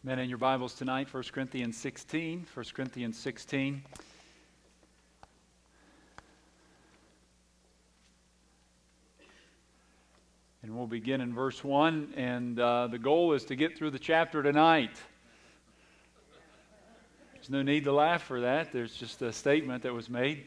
Men, in your Bibles tonight, 1 Corinthians 16. 1 Corinthians 16. And we'll begin in verse 1, and the goal is to get through the chapter tonight. There's no need to laugh for that. There's just a statement that was made.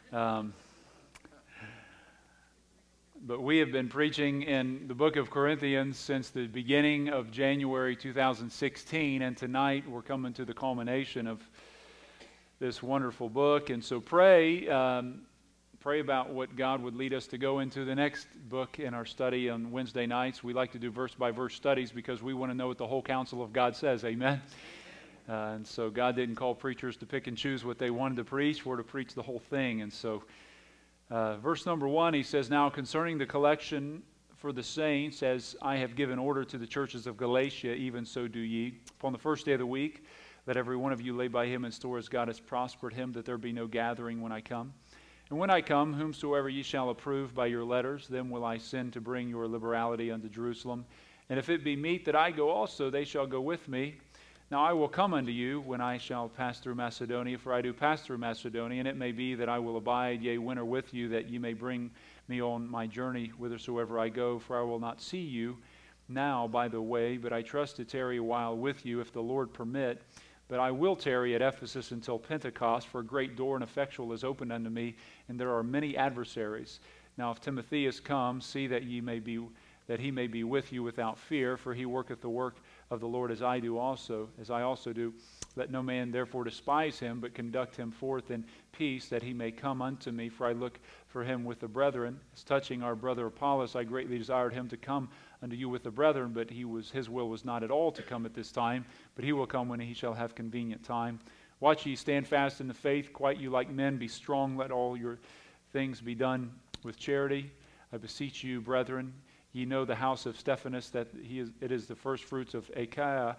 But we have been preaching in the book of Corinthians since the beginning of January 2016, and tonight we're coming to the culmination of this wonderful book. And so pray about what God would lead us to go into the next book in our study on Wednesday nights. We like to do verse-by-verse studies because we want to know what the whole counsel of God says. Amen? And so God didn't call preachers to pick and choose what they wanted to preach. We're to preach the whole thing. And so verse number 1, he says, "Now concerning the collection for the saints, as I have given order to the churches of Galatia, even so do ye. Upon the first day of the week, let every one of you lay by him in store as God has prospered him, that there be no gathering when I come. And when I come, whomsoever ye shall approve by your letters, them will I send to bring your liberality unto Jerusalem. And if it be meet that I go also, they shall go with me. Now I will come unto you when I shall pass through Macedonia, for I do pass through Macedonia, and it may be that I will abide, yea, winter with you, that ye may bring me on my journey whithersoever I go, for I will not see you now by the way, but I trust to tarry a while with you, if the Lord permit. But I will tarry at Ephesus until Pentecost, for a great door and effectual is opened unto me, and there are many adversaries. Now if Timotheus come, see that he may be with you without fear, for he worketh the work of the Lord as I also do. Let no man therefore despise him, but conduct him forth in peace, that he may come unto me, for I look for him with the brethren. As touching our brother Apollos, I greatly desired him to come unto you with the brethren, but his will was not at all to come at this time, but he will come when he shall have convenient time. Watch ye, stand fast in the faith, quiet you like men, be strong, let all your things be done with charity. I beseech you, brethren, ye know the house of Stephanas, that it is the first fruits of Achaia,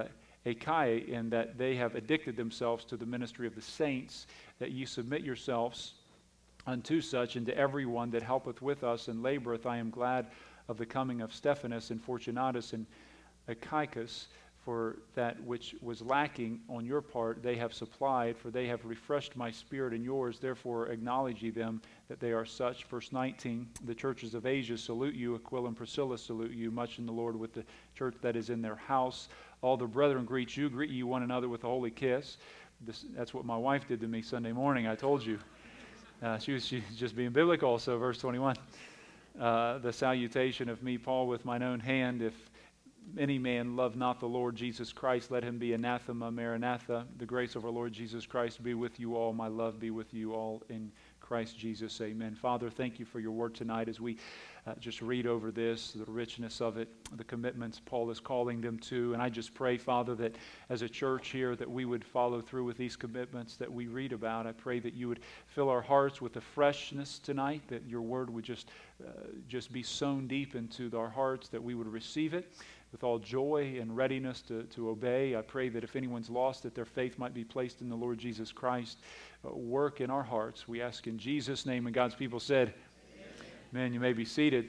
and that they have addicted themselves to the ministry of the saints, that ye submit yourselves unto such, and to every one that helpeth with us and laboreth. I am glad of the coming of Stephanas and Fortunatus and Achaicus, for that which was lacking on your part they have supplied, for they have refreshed my spirit and yours. Therefore acknowledge ye them that they are such." Verse 19, "The churches of Asia salute you. Aquila and Priscilla salute you, much in the Lord, with the church that is in their house. All the brethren greet you. Greet ye one another with a holy kiss." That's what my wife did to me Sunday morning, I told you. She's just being biblical. So verse 21, "The salutation of me, Paul, with mine own hand. If any man love not the Lord Jesus Christ, let him be anathema, maranatha. The grace of our Lord Jesus Christ be with you all. My love be with you all in Christ Jesus. Amen." Father, thank you for your word tonight as we just read over this, the richness of it, the commitments Paul is calling them to. And I just pray, Father, that as a church here, that we would follow through with these commitments that we read about. I pray that you would fill our hearts with a freshness tonight, that your word would just be sown deep into our hearts, that we would receive it with all joy and readiness to obey. I pray that if anyone's lost, that their faith might be placed in the Lord Jesus Christ. Work in our hearts, we ask in Jesus' name. And God's people said, Amen. You may be seated.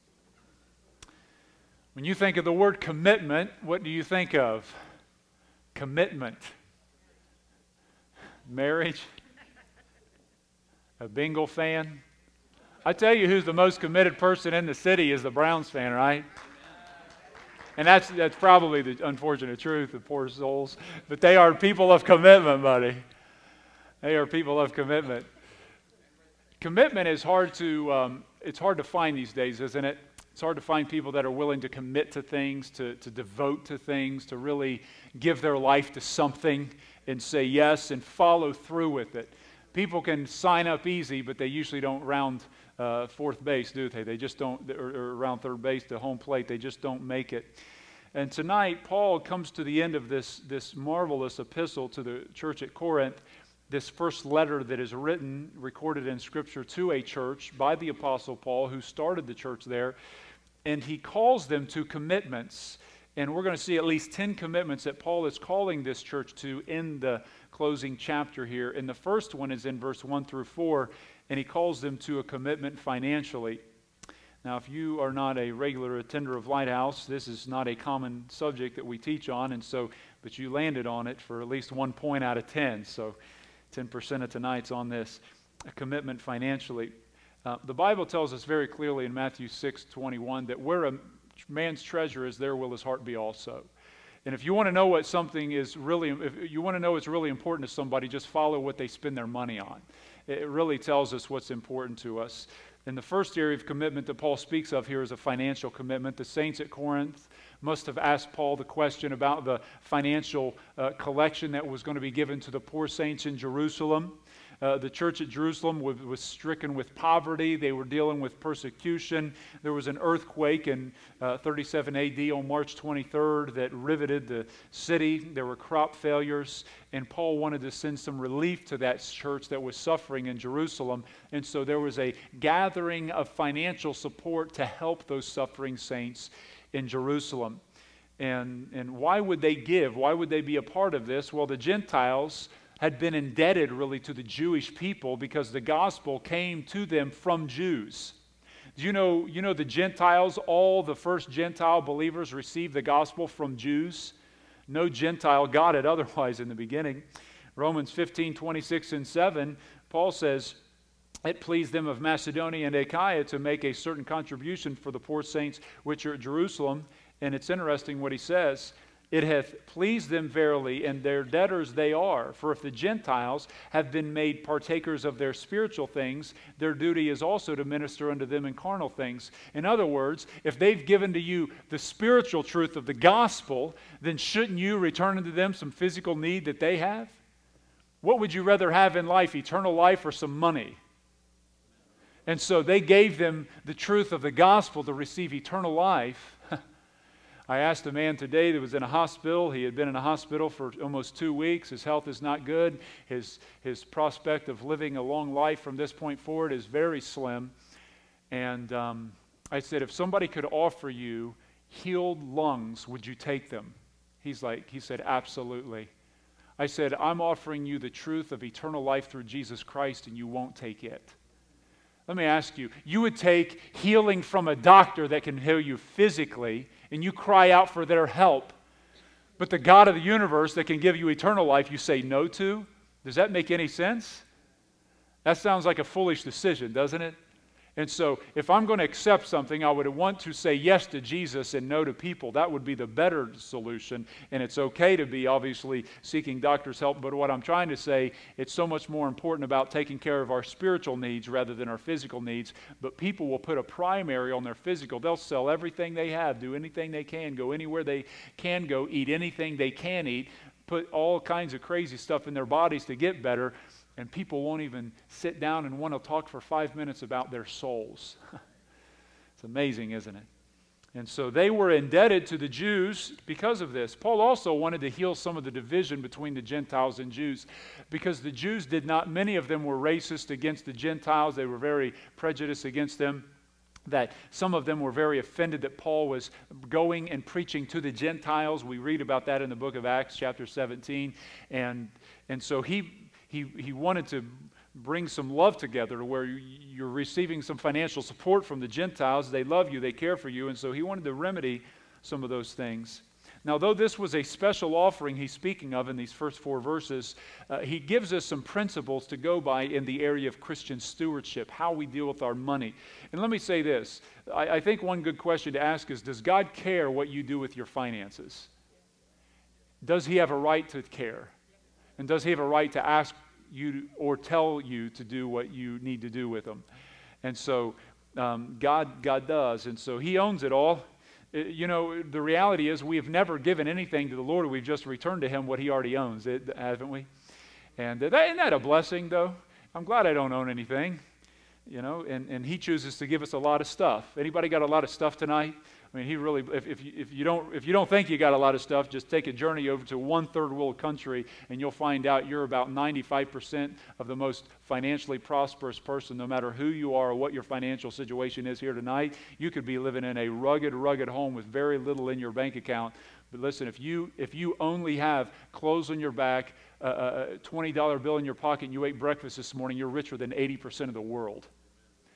When you think of the word commitment, what do you think of? Commitment. Marriage? A Bengal fan? I tell you who's the most committed person in the city is the Browns fan, right? And that's probably the unfortunate truth of poor souls. But they are people of commitment, buddy. They are people of commitment. Commitment is hard to find these days, isn't it? It's hard to find people that are willing to commit to things, to devote to things, to really give their life to something and say yes and follow through with it. People can sign up easy, but they usually don't round fourth base, do they? They just don't, or around third base to home plate. They just don't make it. And tonight, Paul comes to the end of this marvelous epistle to the church at Corinth, this first letter that is written, recorded in Scripture to a church by the Apostle Paul, who started the church there, and he calls them to commitments. And we're going to see at least 10 commitments that Paul is calling this church to in the closing chapter here. And the first one is in verse 1 through 4, and he calls them to a commitment financially. Now, if you are not a regular attender of Lighthouse, this is not a common subject that we teach on, but you landed on it for at least 1 point out of 10, so 10% of tonight's on this, a commitment financially. The Bible tells us very clearly in Matthew 6:21 that where a man's treasure is, there will his heart be also. And if you want to know if you want to know what's really important to somebody, just follow what they spend their money on. It really tells us what's important to us. And the first area of commitment that Paul speaks of here is a financial commitment. The saints at Corinth must have asked Paul the question about the financial collection that was going to be given to the poor saints in Jerusalem. The church at Jerusalem was stricken with poverty. They were dealing with persecution. There was an earthquake in 37 AD on March 23rd that riveted the city. There were crop failures, and Paul wanted to send some relief to that church that was suffering in Jerusalem. And so there was a gathering of financial support to help those suffering saints in Jerusalem. And why would they give? Why would they be a part of this? Well, the Gentiles had been indebted really to the Jewish people because the gospel came to them from Jews. Do you know the Gentiles, all the first Gentile believers received the gospel from Jews? No Gentile got it otherwise in the beginning. Romans 15:26-7, Paul says, it pleased them of Macedonia and Achaia to make a certain contribution for the poor saints which are at Jerusalem. And it's interesting what he says. It hath pleased them verily, and their debtors they are. For if the Gentiles have been made partakers of their spiritual things, their duty is also to minister unto them in carnal things. In other words, if they've given to you the spiritual truth of the gospel, then shouldn't you return unto them some physical need that they have? What would you rather have in life, eternal life or some money? And so they gave them the truth of the gospel to receive eternal life. I asked a man today that was in a hospital. He had been in a hospital for almost 2 weeks. His health is not good. His prospect of living a long life from this point forward is very slim. And I said, if somebody could offer you healed lungs, would you take them? He said, absolutely. I said, I'm offering you the truth of eternal life through Jesus Christ, and you won't take it. Let me ask you, you would take healing from a doctor that can heal you physically, and you cry out for their help, but the God of the universe that can give you eternal life, you say no to? Does that make any sense? That sounds like a foolish decision, doesn't it? And so if I'm going to accept something, I would want to say yes to Jesus and no to people. That would be the better solution. And it's okay to be obviously seeking doctor's help. But what I'm trying to say, it's so much more important about taking care of our spiritual needs rather than our physical needs. But people will put a primary on their physical. They'll sell everything they have, do anything they can, go anywhere they can go, eat anything they can eat, put all kinds of crazy stuff in their bodies to get better. And people won't even sit down and want to talk for 5 minutes about their souls. It's amazing, isn't it? And so they were indebted to the Jews because of this. Paul also wanted to heal some of the division between the Gentiles and Jews because the Jews many of them were racist against the Gentiles. They were very prejudiced against them. That some of them were very offended that Paul was going and preaching to the Gentiles. We read about that in the book of Acts, chapter 17. And so he wanted to bring some love together to where you're receiving some financial support from the Gentiles. They love you, they care for you, and so he wanted to remedy some of those things. Now, though this was a special offering he's speaking of in these first 4 verses, he gives us some principles to go by in the area of Christian stewardship, how we deal with our money. And let me say this. I think one good question to ask is, does God care what you do with your finances? Does he have a right to care? And does he have a right to ask you or tell you to do what you need to do with them? And so God does. And so he owns it all. The reality is we have never given anything to the Lord. We've just returned to him what he already owns, haven't we? And isn't that a blessing, though? I'm glad I don't own anything. And he chooses to give us a lot of stuff. Anybody got a lot of stuff tonight? I mean, he really, if you don't think you got a lot of stuff, just take a journey over to 1/3 world country and you'll find out you're about 95% of the most financially prosperous person, no matter who you are or what your financial situation is here tonight. You could be living in a rugged home with very little in your bank account. But listen, if you only have clothes on your back, a $20 bill in your pocket, and you ate breakfast this morning, you're richer than 80% of the world.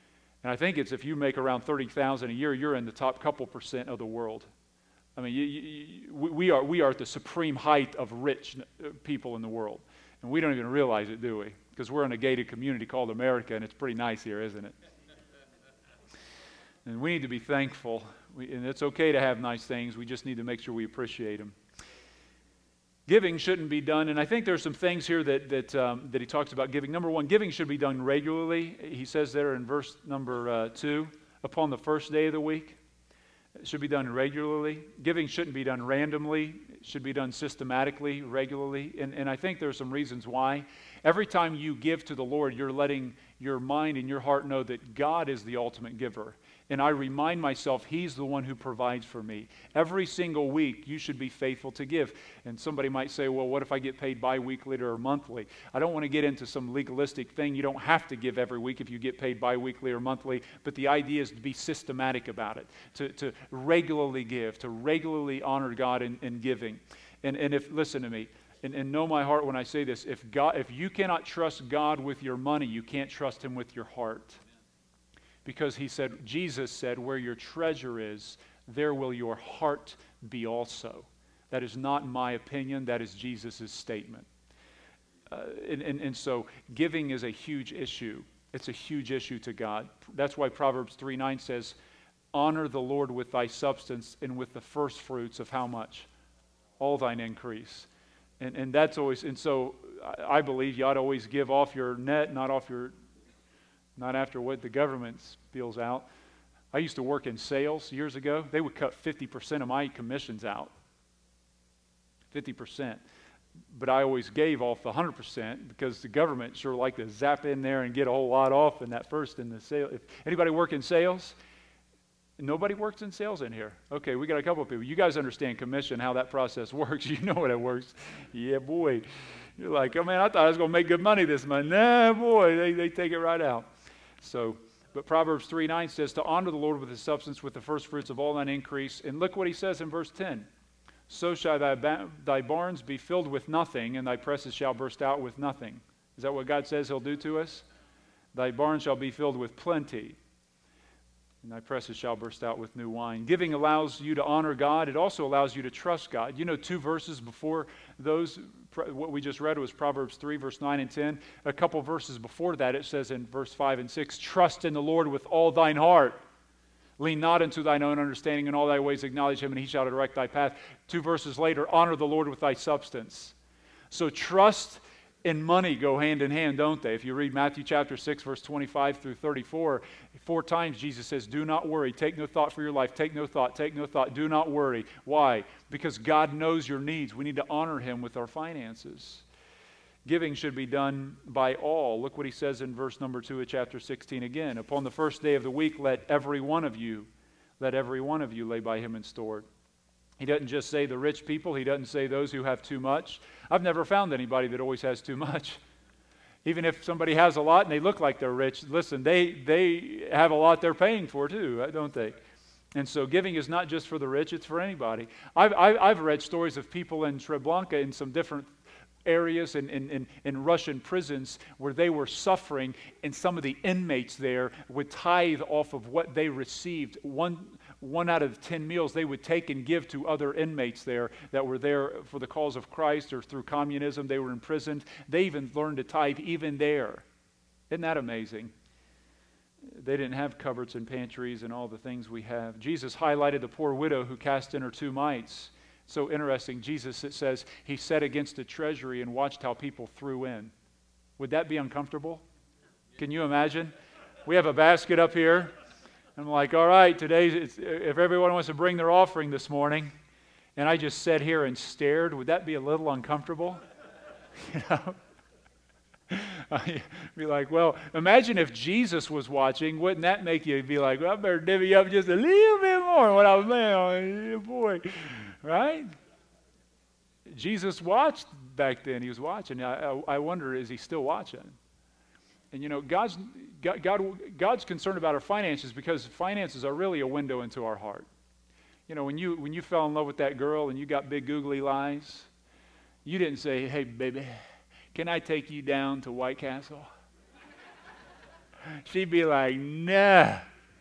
And I think it's if you make around $30,000 a year, you're in the top couple percent of the world. I mean, we are at the supreme height of rich people in the world. And we don't even realize it, do we? Because we're in a gated community called America, and it's pretty nice here, isn't it? And we need to be thankful. And it's okay to have nice things. We just need to make sure we appreciate them. Giving shouldn't be done, and I think there's some things here that he talks about giving. Number one, giving should be done regularly. He says there in verse number 2, upon the first day of the week. It should be done regularly. Giving shouldn't be done randomly. It should be done systematically, regularly. And I think there's some reasons why. Every time you give to the Lord, you're letting your mind and your heart know that God is the ultimate giver. And I remind myself He's the one who provides for me. Every single week, you should be faithful to give. And somebody might say, well, what if I get paid bi-weekly or monthly? I don't want to get into some legalistic thing. You don't have to give every week if you get paid bi-weekly or monthly. But the idea is to be systematic about it, to regularly give, to regularly honor God in giving. And if, listen to me, and know my heart when I say this, if you cannot trust God with your money, you can't trust Him with your heart. Because Jesus said, where your treasure is, there will your heart be also. That is not my opinion, that is Jesus' statement. And so giving is a huge issue. It's a huge issue to God. That's why Proverbs 3:9 says, honor the Lord with thy substance and with the first fruits of how much? All thine increase. And that's always, and so I believe you ought to always give off your net, not after what the government spills out. I used to work in sales years ago. They would cut 50% of my commissions out. 50%. But I always gave off the 100% because the government sure liked to zap in there and get a whole lot off in that first in the sale. If anybody work in sales? Nobody works in sales in here. Okay, we got a couple of people. You guys understand commission, how that process works. You know how it works. Yeah, boy. You're like, oh man, I thought I was going to make good money this month. Nah, boy, they take it right out. So, but Proverbs 3:9 says to honor the Lord with his substance, with the first fruits of all thine increase. And look what he says in verse 10. So shall thy barns be filled with nothing, and thy presses shall burst out with nothing. Is that what God says he'll do to us? Thy barns shall be filled with plenty, and thy presses shall burst out with new wine. Giving allows you to honor God. It also allows you to trust God. You know, 2 verses before those, what we just read was Proverbs 3, verse 9 and 10. A couple verses before that, it says in verse 5 and 6, trust in the Lord with all thine heart. Lean not unto thine own understanding, in all thy ways acknowledge him, and he shall direct thy path. 2 verses later, honor the Lord with thy substance. So trust and money go hand in hand, don't they? If you read Matthew chapter 6, verse 25 through 34, 4 times Jesus says, do not worry, take no thought for your life, take no thought, do not worry. Why? Because God knows your needs. We need to honor him with our finances. Giving should be done by all. Look what he says in verse number 2 of chapter 16 again. Upon the first day of the week, let every one of you lay by him in store. He doesn't just say the rich people. He doesn't say those who have too much. I've never found anybody that always has too much. Even if somebody has a lot and they look like they're rich, listen, they have a lot they're paying for too, don't they? And so giving is not just for the rich, it's for anybody. I've read stories of people in Treblinka in some different areas in Russian prisons where they were suffering, and some of the inmates there would tithe off of what they received. One out of 10 meals they would take and give to other inmates there that were there for the cause of Christ or through communism. They were imprisoned. They even learned to tithe even there. Isn't that amazing? They didn't have cupboards and pantries and all the things we have. Jesus highlighted the poor widow who cast in her 2 mites. So interesting. Jesus, it says, he sat against a treasury and watched how people threw in. Would that be uncomfortable? Can you imagine? We have a basket up here. I'm like, all right, if everyone wants to bring their offering this morning, and I just sat here and stared, would that be a little uncomfortable? You know? I'd be like, well, imagine if Jesus was watching. Wouldn't that make you be like, well, I better divvy up just a little bit more than what I was paying on, boy, right? Jesus watched back then. He was watching. I wonder, is he still watching? And you know, God's concerned about our finances because finances are really a window into our heart. You know, when you fell in love with that girl and you got big googly eyes, you didn't say, hey, baby, can I take you down to White Castle? She'd be like, nah.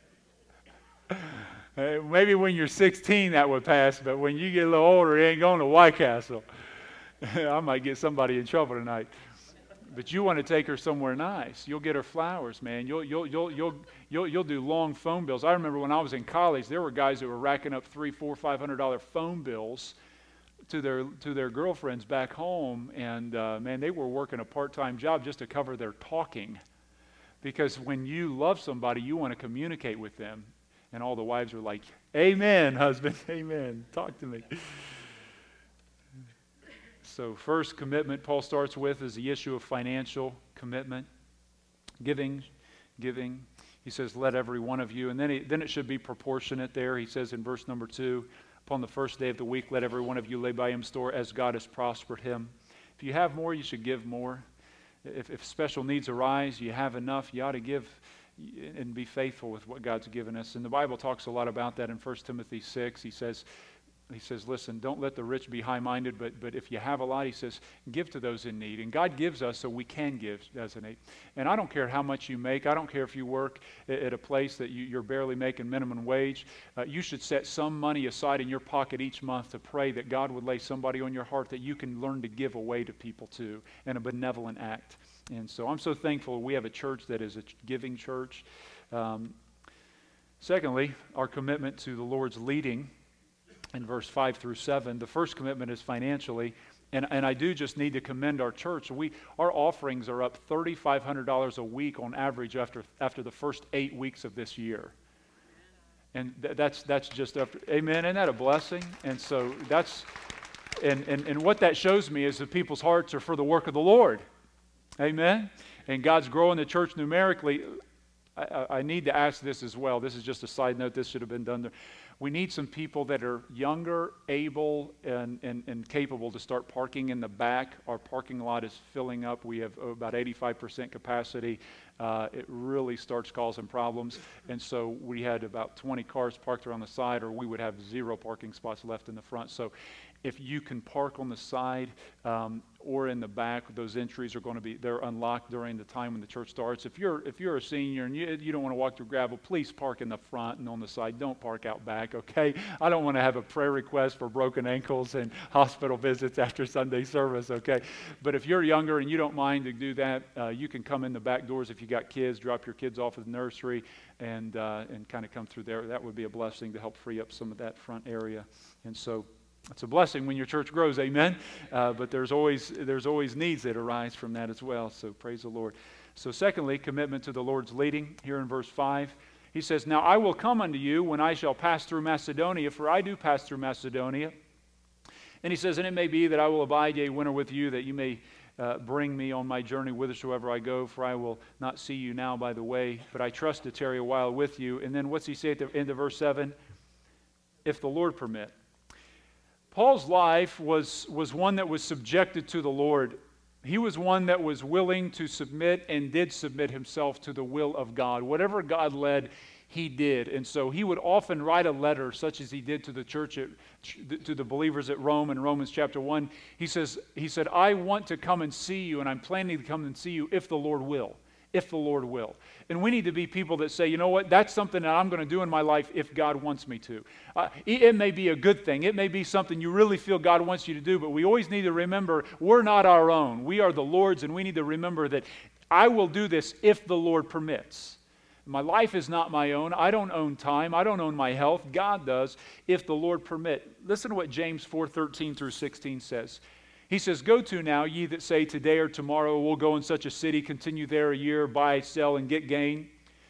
Maybe when you're 16 that would pass, but when you get a little older, you ain't going to White Castle. I might get somebody in trouble tonight. But you want to take her somewhere nice. You'll get her flowers, man. You'll do long phone bills. I remember when I was in college, there were guys that were racking up $300, $400, $500 phone bills to their girlfriends back home, and man, they were working a part-time job just to cover their talking. Because when you love somebody, you want to communicate with them. And all the wives were like, amen, husband, amen. Talk to me. So first commitment Paul starts with is the issue of financial commitment. Giving. He says, let every one of you. And then it should be proportionate there. He says in verse number 2, upon the first day of the week, let every one of you lay by him store as God has prospered him. If you have more, you should give more. If special needs arise, you have enough, you ought to give and be faithful with what God's given us. And the Bible talks a lot about that in 1 Timothy 6. He says, listen, don't let the rich be high-minded, but if you have a lot, he says, give to those in need. And God gives us so we can give, doesn't he? And I don't care how much you make. I don't care if you work at a place that you're barely making minimum wage. You should set some money aside in your pocket each month to pray that God would lay somebody on your heart that you can learn to give away to people too, in a benevolent act. And so I'm so thankful we have a church that is a giving church. Secondly, our commitment to the Lord's leading. In verse 5 through 7, the first commitment is financially, and I do just need to commend our church. Our offerings are up $3,500 a week on average after the first 8 weeks of this year, and that's just after. Amen. Isn't that a blessing? And so that's and what that shows me is that people's hearts are for the work of the Lord. Amen. And God's growing the church numerically. I need to ask this as well. This is just a side note. This should have been done there. We need some people that are younger, able, and capable to start parking in the back. Our parking lot is filling up. We have about 85% capacity. It really starts causing problems. And so we had about 20 cars parked around the side, or we would have 0 parking spots left in the front. So if you can park on the side or in the back, those entries are going to be, they're unlocked during the time when the church starts. If you're a senior and you don't want to walk through gravel, please park in the front and on the side. Don't park out back, okay? I don't want to have a prayer request for broken ankles and hospital visits after Sunday service, okay? But if you're younger and you don't mind to do that, you can come in the back doors if you got kids, drop your kids off at the nursery and kind of come through there. That would be a blessing to help free up some of that front area. And so it's a blessing when your church grows, amen? But there's always needs that arise from that as well, so praise the Lord. So secondly, commitment to the Lord's leading. Here in verse 5, he says, now I will come unto you when I shall pass through Macedonia, for I do pass through Macedonia. And he says, and it may be that I will abide yea winter with you, that you may bring me on my journey whithersoever I go, for I will not see you now by the way, but I trust to tarry a while with you. And then what's he say at the end of verse 7? If the Lord permit. Paul's life was one that was subjected to the Lord. He was one that was willing to submit and did submit himself to the will of God. Whatever God led, he did. And so he would often write a letter, such as he did to the church, to the believers at Rome in Romans chapter 1. He said, I want to come and see you, and I'm planning to come and see you if the Lord will. If the Lord will. And we need to be people that say, you know what, that's something that I'm going to do in my life if God wants me to. It may be a good thing. It may be something you really feel God wants you to do, but we always need to remember we're not our own. We are the Lord's, and we need to remember that I will do this if the Lord permits. My life is not my own. I don't own time. I don't own my health. God does if the Lord permit. Listen to what James 4:13 through 16 says. He says, go to now, ye that say today or tomorrow we'll go in such a city, continue there a year, buy, sell, and get gain.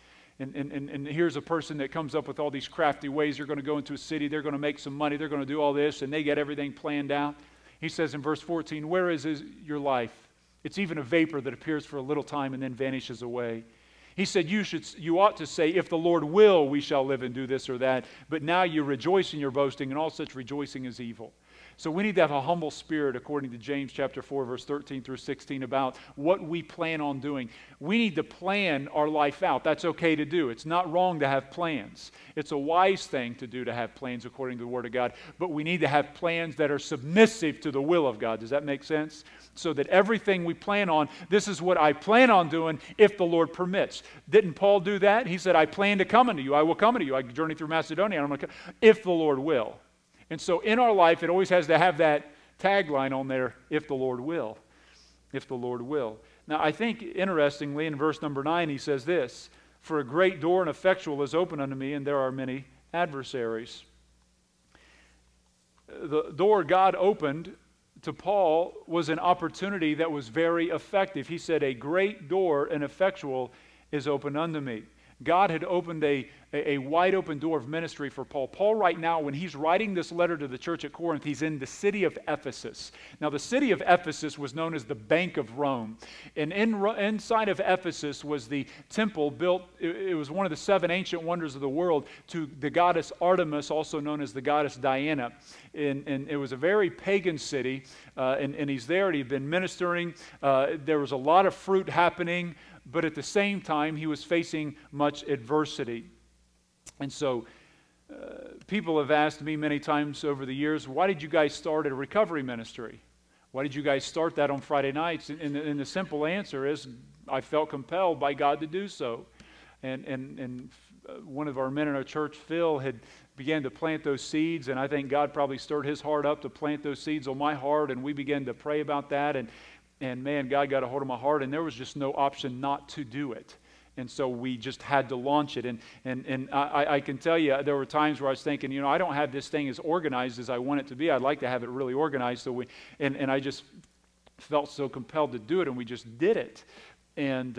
And here's a person that comes up with all these crafty ways. They're going to go into a city, they're going to make some money, they're going to do all this, and they get everything planned out. He says in verse 14, where is your life? It's even a vapor that appears for a little time and then vanishes away. He said, you ought to say, if the Lord will, we shall live and do this or that. But now you rejoice in your boasting, and all such rejoicing is evil. So we need to have a humble spirit, according to James chapter 4, verse 13 through 16, about what we plan on doing. We need to plan our life out. That's okay to do. It's not wrong to have plans. It's a wise thing to do, to have plans according to the Word of God. But we need to have plans that are submissive to the will of God. Does that make sense? So that everything we plan on, this is what I plan on doing if the Lord permits. Didn't Paul do that? He said, I plan to come unto you. I will come unto you. I journey through Macedonia. I'm going to come, if the Lord will. And so in our life, it always has to have that tagline on there, if the Lord will. If the Lord will. Now, I think, interestingly, in verse number 9, he says this, for a great door and effectual is open unto me, and there are many adversaries. The door God opened to Paul was an opportunity that was very effective. He said, a great door and effectual is open unto me. God had opened a wide open door of ministry for Paul. Paul right now, when he's writing this letter to the church at Corinth, he's in the city of Ephesus. Now the city of Ephesus was known as the Bank of Rome. And inside of Ephesus was the temple built, it was one of the 7 ancient wonders of the world, to the goddess Artemis, also known as the goddess Diana. And it was a very pagan city, and he's there, and he'd been ministering. There was a lot of fruit happening, but at the same time, he was facing much adversity. And so people have asked me many times over the years, why did you guys start a recovery ministry? Why did you guys start that on Friday nights? And the simple answer is, I felt compelled by God to do so. And one of our men in our church, Phil, had began to plant those seeds, and I think God probably stirred his heart up to plant those seeds on my heart, and we began to pray about that, and man, God got a hold of my heart, and there was just no option not to do it. And so we just had to launch it. And I can tell you, there were times where I was thinking, I don't have this thing as organized as I want it to be. I'd like to have it really organized. So and I just felt so compelled to do it, and we just did it. And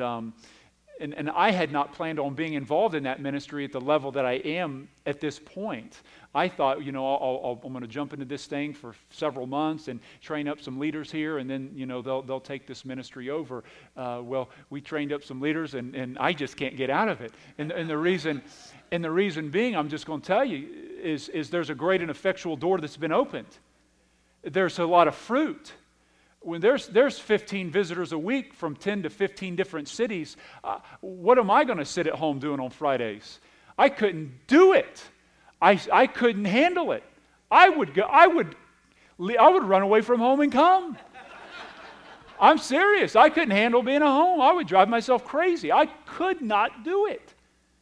I had not planned on being involved in that ministry at the level that I am at this point. I thought, I'm going to jump into this thing for several months and train up some leaders here, and then, they'll take this ministry over. Well, we trained up some leaders, and I just can't get out of it. And the reason being, I'm just going to tell you, is there's a great and effectual door that's been opened. There's a lot of fruit. When there's 15 visitors a week from 10 to 15 different cities, what am I going to sit at home doing on Fridays? I couldn't do it. I couldn't handle it. I would run away from home and come. I'm serious. I couldn't handle being at home. I would drive myself crazy. I could not do it.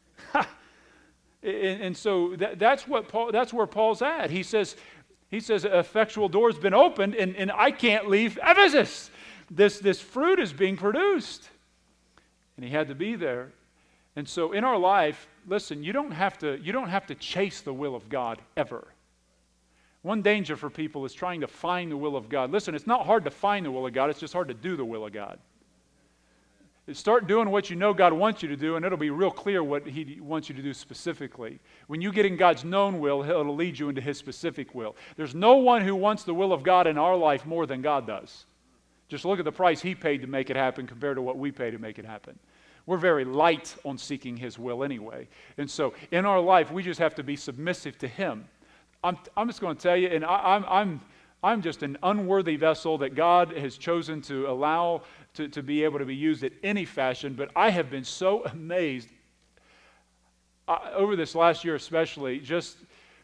And so that's where Paul's at. He says, effectual door has been opened, and I can't leave Ephesus. This fruit is being produced. And he had to be there. And so in our life, listen, you don't have to chase the will of God ever. One danger for people is trying to find the will of God. Listen, it's not hard to find the will of God, it's just hard to do the will of God. Start doing what you know God wants you to do, and it'll be real clear what He wants you to do specifically. When you get in God's known will, it'll lead you into His specific will. There's no one who wants the will of God in our life more than God does. Just look at the price He paid to make it happen compared to what we pay to make it happen. We're very light on seeking His will anyway. And so in our life, we just have to be submissive to Him. I'm just going to tell you, and I'm just an unworthy vessel that God has chosen to allow to be able to be used in any fashion, but I have been so amazed over this last year especially, just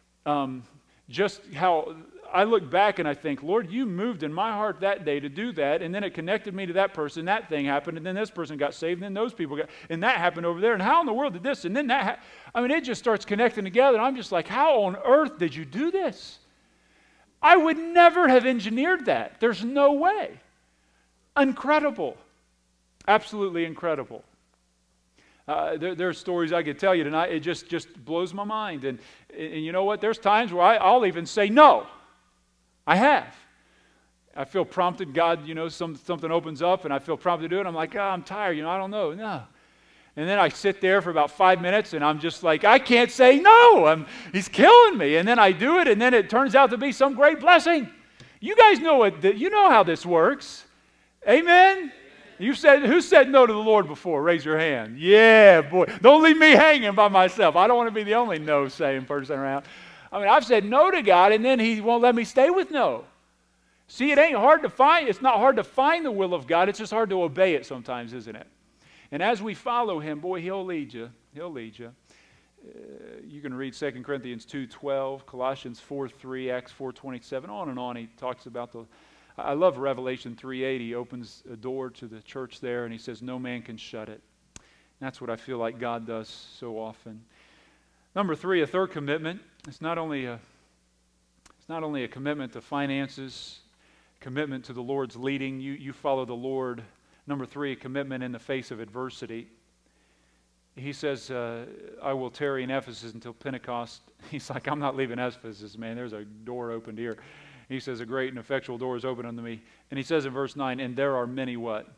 how I look back and I think, Lord, you moved in my heart that day to do that, and then it connected me to that person, that thing happened, and then this person got saved, and then those people got, and that happened over there, and how in the world did this, and then that, it just starts connecting together, and I'm just like, how on earth did you do this? I would never have engineered that. There's no way. Incredible. Absolutely incredible. There are stories I could tell you tonight. It just blows my mind. And you know what? There's times where I'll even say no. I have. I feel prompted. God, something opens up and I feel prompted to do it. I'm like, I'm tired. I don't know. No. And then I sit there for about 5 minutes and I'm just like, I can't say no. He's killing me. And then I do it and then it turns out to be some great blessing. You guys know you know how this works. Amen? Who said no to the Lord before? Raise your hand. Yeah, boy. Don't leave me hanging by myself. I don't want to be the only no-saying person around. I mean, I've said no to God, and then He won't let me stay with no. See, it ain't hard to find. It's not hard to find the will of God. It's just hard to obey it sometimes, isn't it? And as we follow Him, boy, He'll lead you. He'll lead you. You can read 2 Corinthians 2:12, Colossians 4:3, Acts 4:27, on and on. He talks about the... I love Revelation 3:8. He opens a door to the church there, and he says, no man can shut it. And that's what I feel like God does so often. Number 3, a third commitment. It's not only a commitment to finances, commitment to the Lord's leading. You follow the Lord. Number 3, a commitment in the face of adversity. He says, I will tarry in Ephesus until Pentecost. He's like, I'm not leaving Ephesus, man. There's a door opened here. He says, a great and effectual door is opened unto me. And he says in verse 9, and there are many what?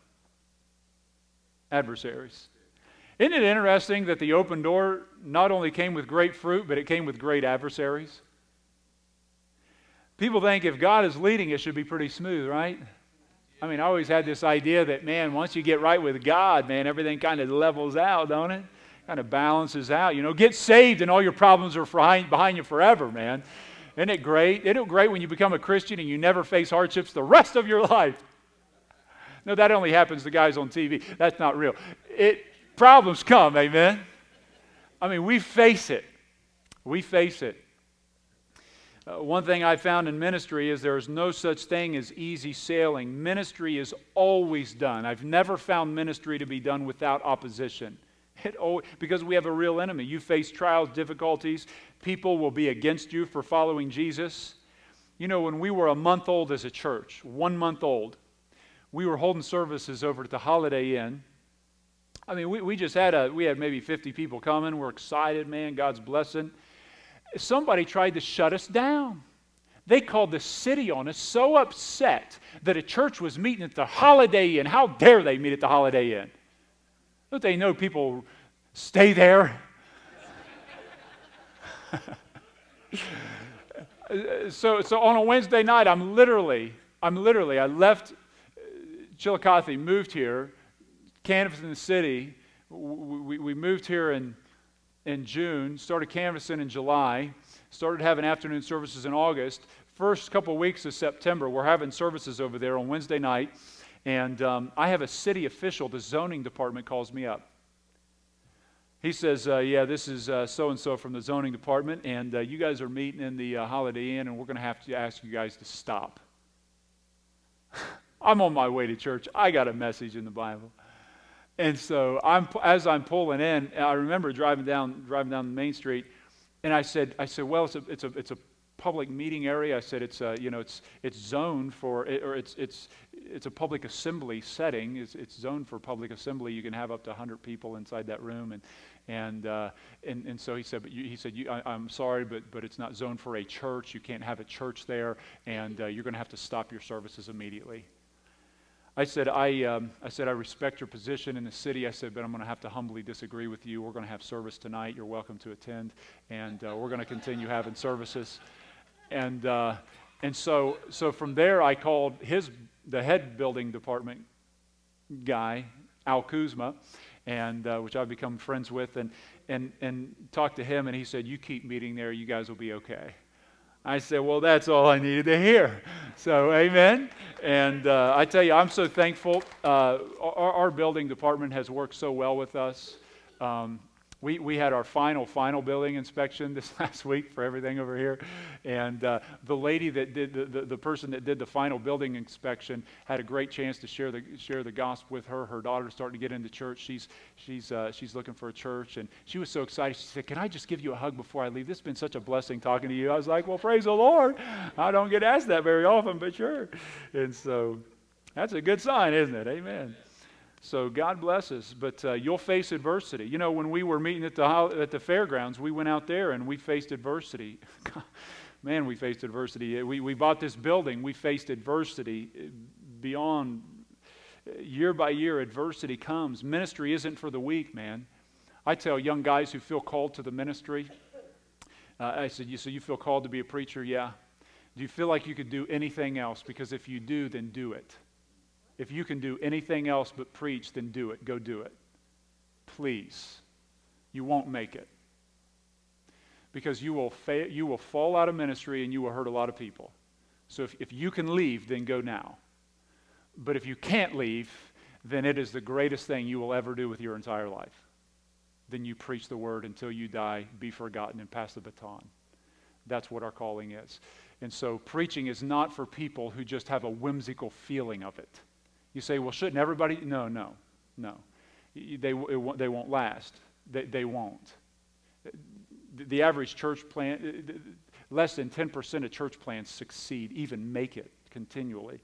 Adversaries. Isn't it interesting that the open door not only came with great fruit, but it came with great adversaries? People think if God is leading, it should be pretty smooth, right? I mean, I always had this idea that, man, once you get right with God, man, everything kind of levels out, don't it? Kind of balances out. You know, get saved and all your problems are behind you forever, man. Isn't it great? Isn't it great when you become a Christian and you never face hardships the rest of your life? No, that only happens to guys on TV. That's not real. Problems come, amen? I mean, we face it. We face it. One thing I found in ministry is there is no such thing as easy sailing. Ministry is always done. I've never found ministry to be done without opposition. Because we have a real enemy. You face trials, difficulties. People will be against you for following Jesus. You know, when we were a month old as a church, 1 month old, we were holding services over at the Holiday Inn. I mean, we had maybe 50 people coming. We're excited, man. God's blessing. Somebody tried to shut us down. They called the city on us, so upset that a church was meeting at the Holiday Inn. How dare they meet at the Holiday Inn? Don't they know people stay there? So on a Wednesday night, I left Chillicothe, moved here, canvassing the city. We moved here in June, started canvassing in July, started having afternoon services in August. First couple of weeks of September, we're having services over there on Wednesday night, and I have a city official, the zoning department calls me up. He says, yeah, this is so-and-so from the zoning department, and you guys are meeting in the Holiday Inn, and we're going to have to ask you guys to stop. I'm on my way to church. I got a message in the Bible. And so as I'm pulling in, I remember driving down the main street, and I said, well, it's a public meeting area. I said it's zoned for, or it's a public assembly setting. It's zoned for public assembly. You can have up to 100 people inside that room, and so he said, I'm sorry, but it's not zoned for a church. You can't have a church there, and you're going to have to stop your services immediately. I said, I respect your position in the city. I said, but I'm going to have to humbly disagree with you. We're going to have service tonight. You're welcome to attend, and we're going to continue having services. And so from there, I called the head building department guy, Al Kuzma, and which I've become friends with, and talked to him, and he said, you keep meeting there. You guys will be okay. I said, well, that's all I needed to hear. So, amen. And I tell you, I'm so thankful. Our building department has worked so well with us. We had our final building inspection this last week for everything over here, and the lady that did the person that did the final building inspection had a great chance to share the gospel with her. Her daughter's starting to get into church. She's looking for a church, and she was so excited. She said, "Can I just give you a hug before I leave? This has been such a blessing talking to you." I was like, "Well, praise the Lord. I don't get asked that very often, but sure." And so that's a good sign, isn't it? Amen. So God bless us, but you'll face adversity. You know, when we were meeting at the fairgrounds, we went out there and we faced adversity. Man, we faced adversity. We bought this building. We faced adversity beyond year by year. Adversity comes. Ministry isn't for the weak, man. I tell young guys who feel called to the ministry, I said, so you feel called to be a preacher? Yeah. Do you feel like you could do anything else? Because if you do, then do it. If you can do anything else but preach, then do it. Go do it. Please. You won't make it. because you will fall out of ministry and you will hurt a lot of people. So if you can leave, then go now. But if you can't leave, then it is the greatest thing you will ever do with your entire life. Then you preach the word until you die, be forgotten, and pass the baton. That's what our calling is. And so preaching is not for people who just have a whimsical feeling of it. You say, well, shouldn't everybody? No. They won't last. They won't. The average church plant, less than 10% of church plants succeed, even make it continually.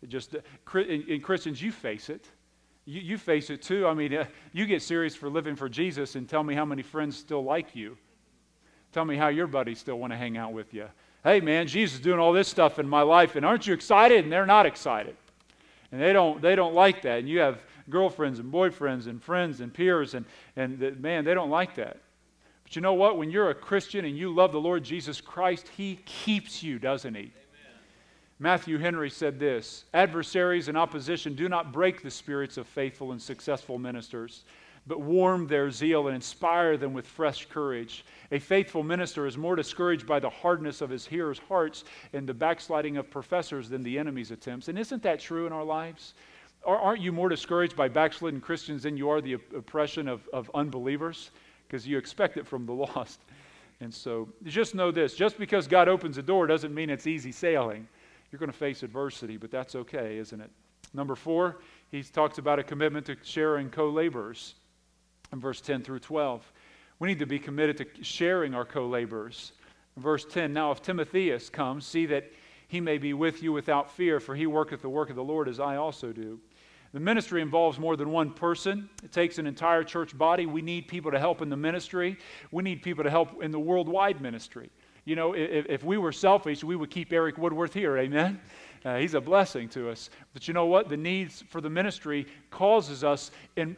In Christians, you face it. You face it too. I mean, you get serious for living for Jesus and tell me how many friends still like you. Tell me how your buddies still want to hang out with you. Hey man, Jesus is doing all this stuff in my life, and aren't you excited? And they're not excited. And they don't like that. And you have girlfriends and boyfriends and friends and peers, and man, they don't like that. But you know what? When you're a Christian and you love the Lord Jesus Christ, He keeps you, doesn't He? Amen. Matthew Henry said this: adversaries and opposition do not break the spirits of faithful and successful ministers, but warm their zeal and inspire them with fresh courage. A faithful minister is more discouraged by the hardness of his hearers' hearts and the backsliding of professors than the enemy's attempts. And isn't that true in our lives? Aren't you more discouraged by backslidden Christians than you are the oppression of unbelievers? Because you expect it from the lost. And so just know this: just because God opens a door doesn't mean it's easy sailing. You're going to face adversity, but that's okay, isn't it? Number 4, he talks about a commitment to sharing co-laborers in verse 10 through 12. We need to be committed to sharing our co-laborers. In verse 10, now if Timotheus comes, see that he may be with you without fear, for he worketh the work of the Lord as I also do. The ministry involves more than one person. It takes an entire church body. We need people to help in the ministry. We need people to help in the worldwide ministry. You know, if we were selfish, we would keep Eric Woodworth here, amen? He's a blessing to us. But you know what? The needs for the ministry causes us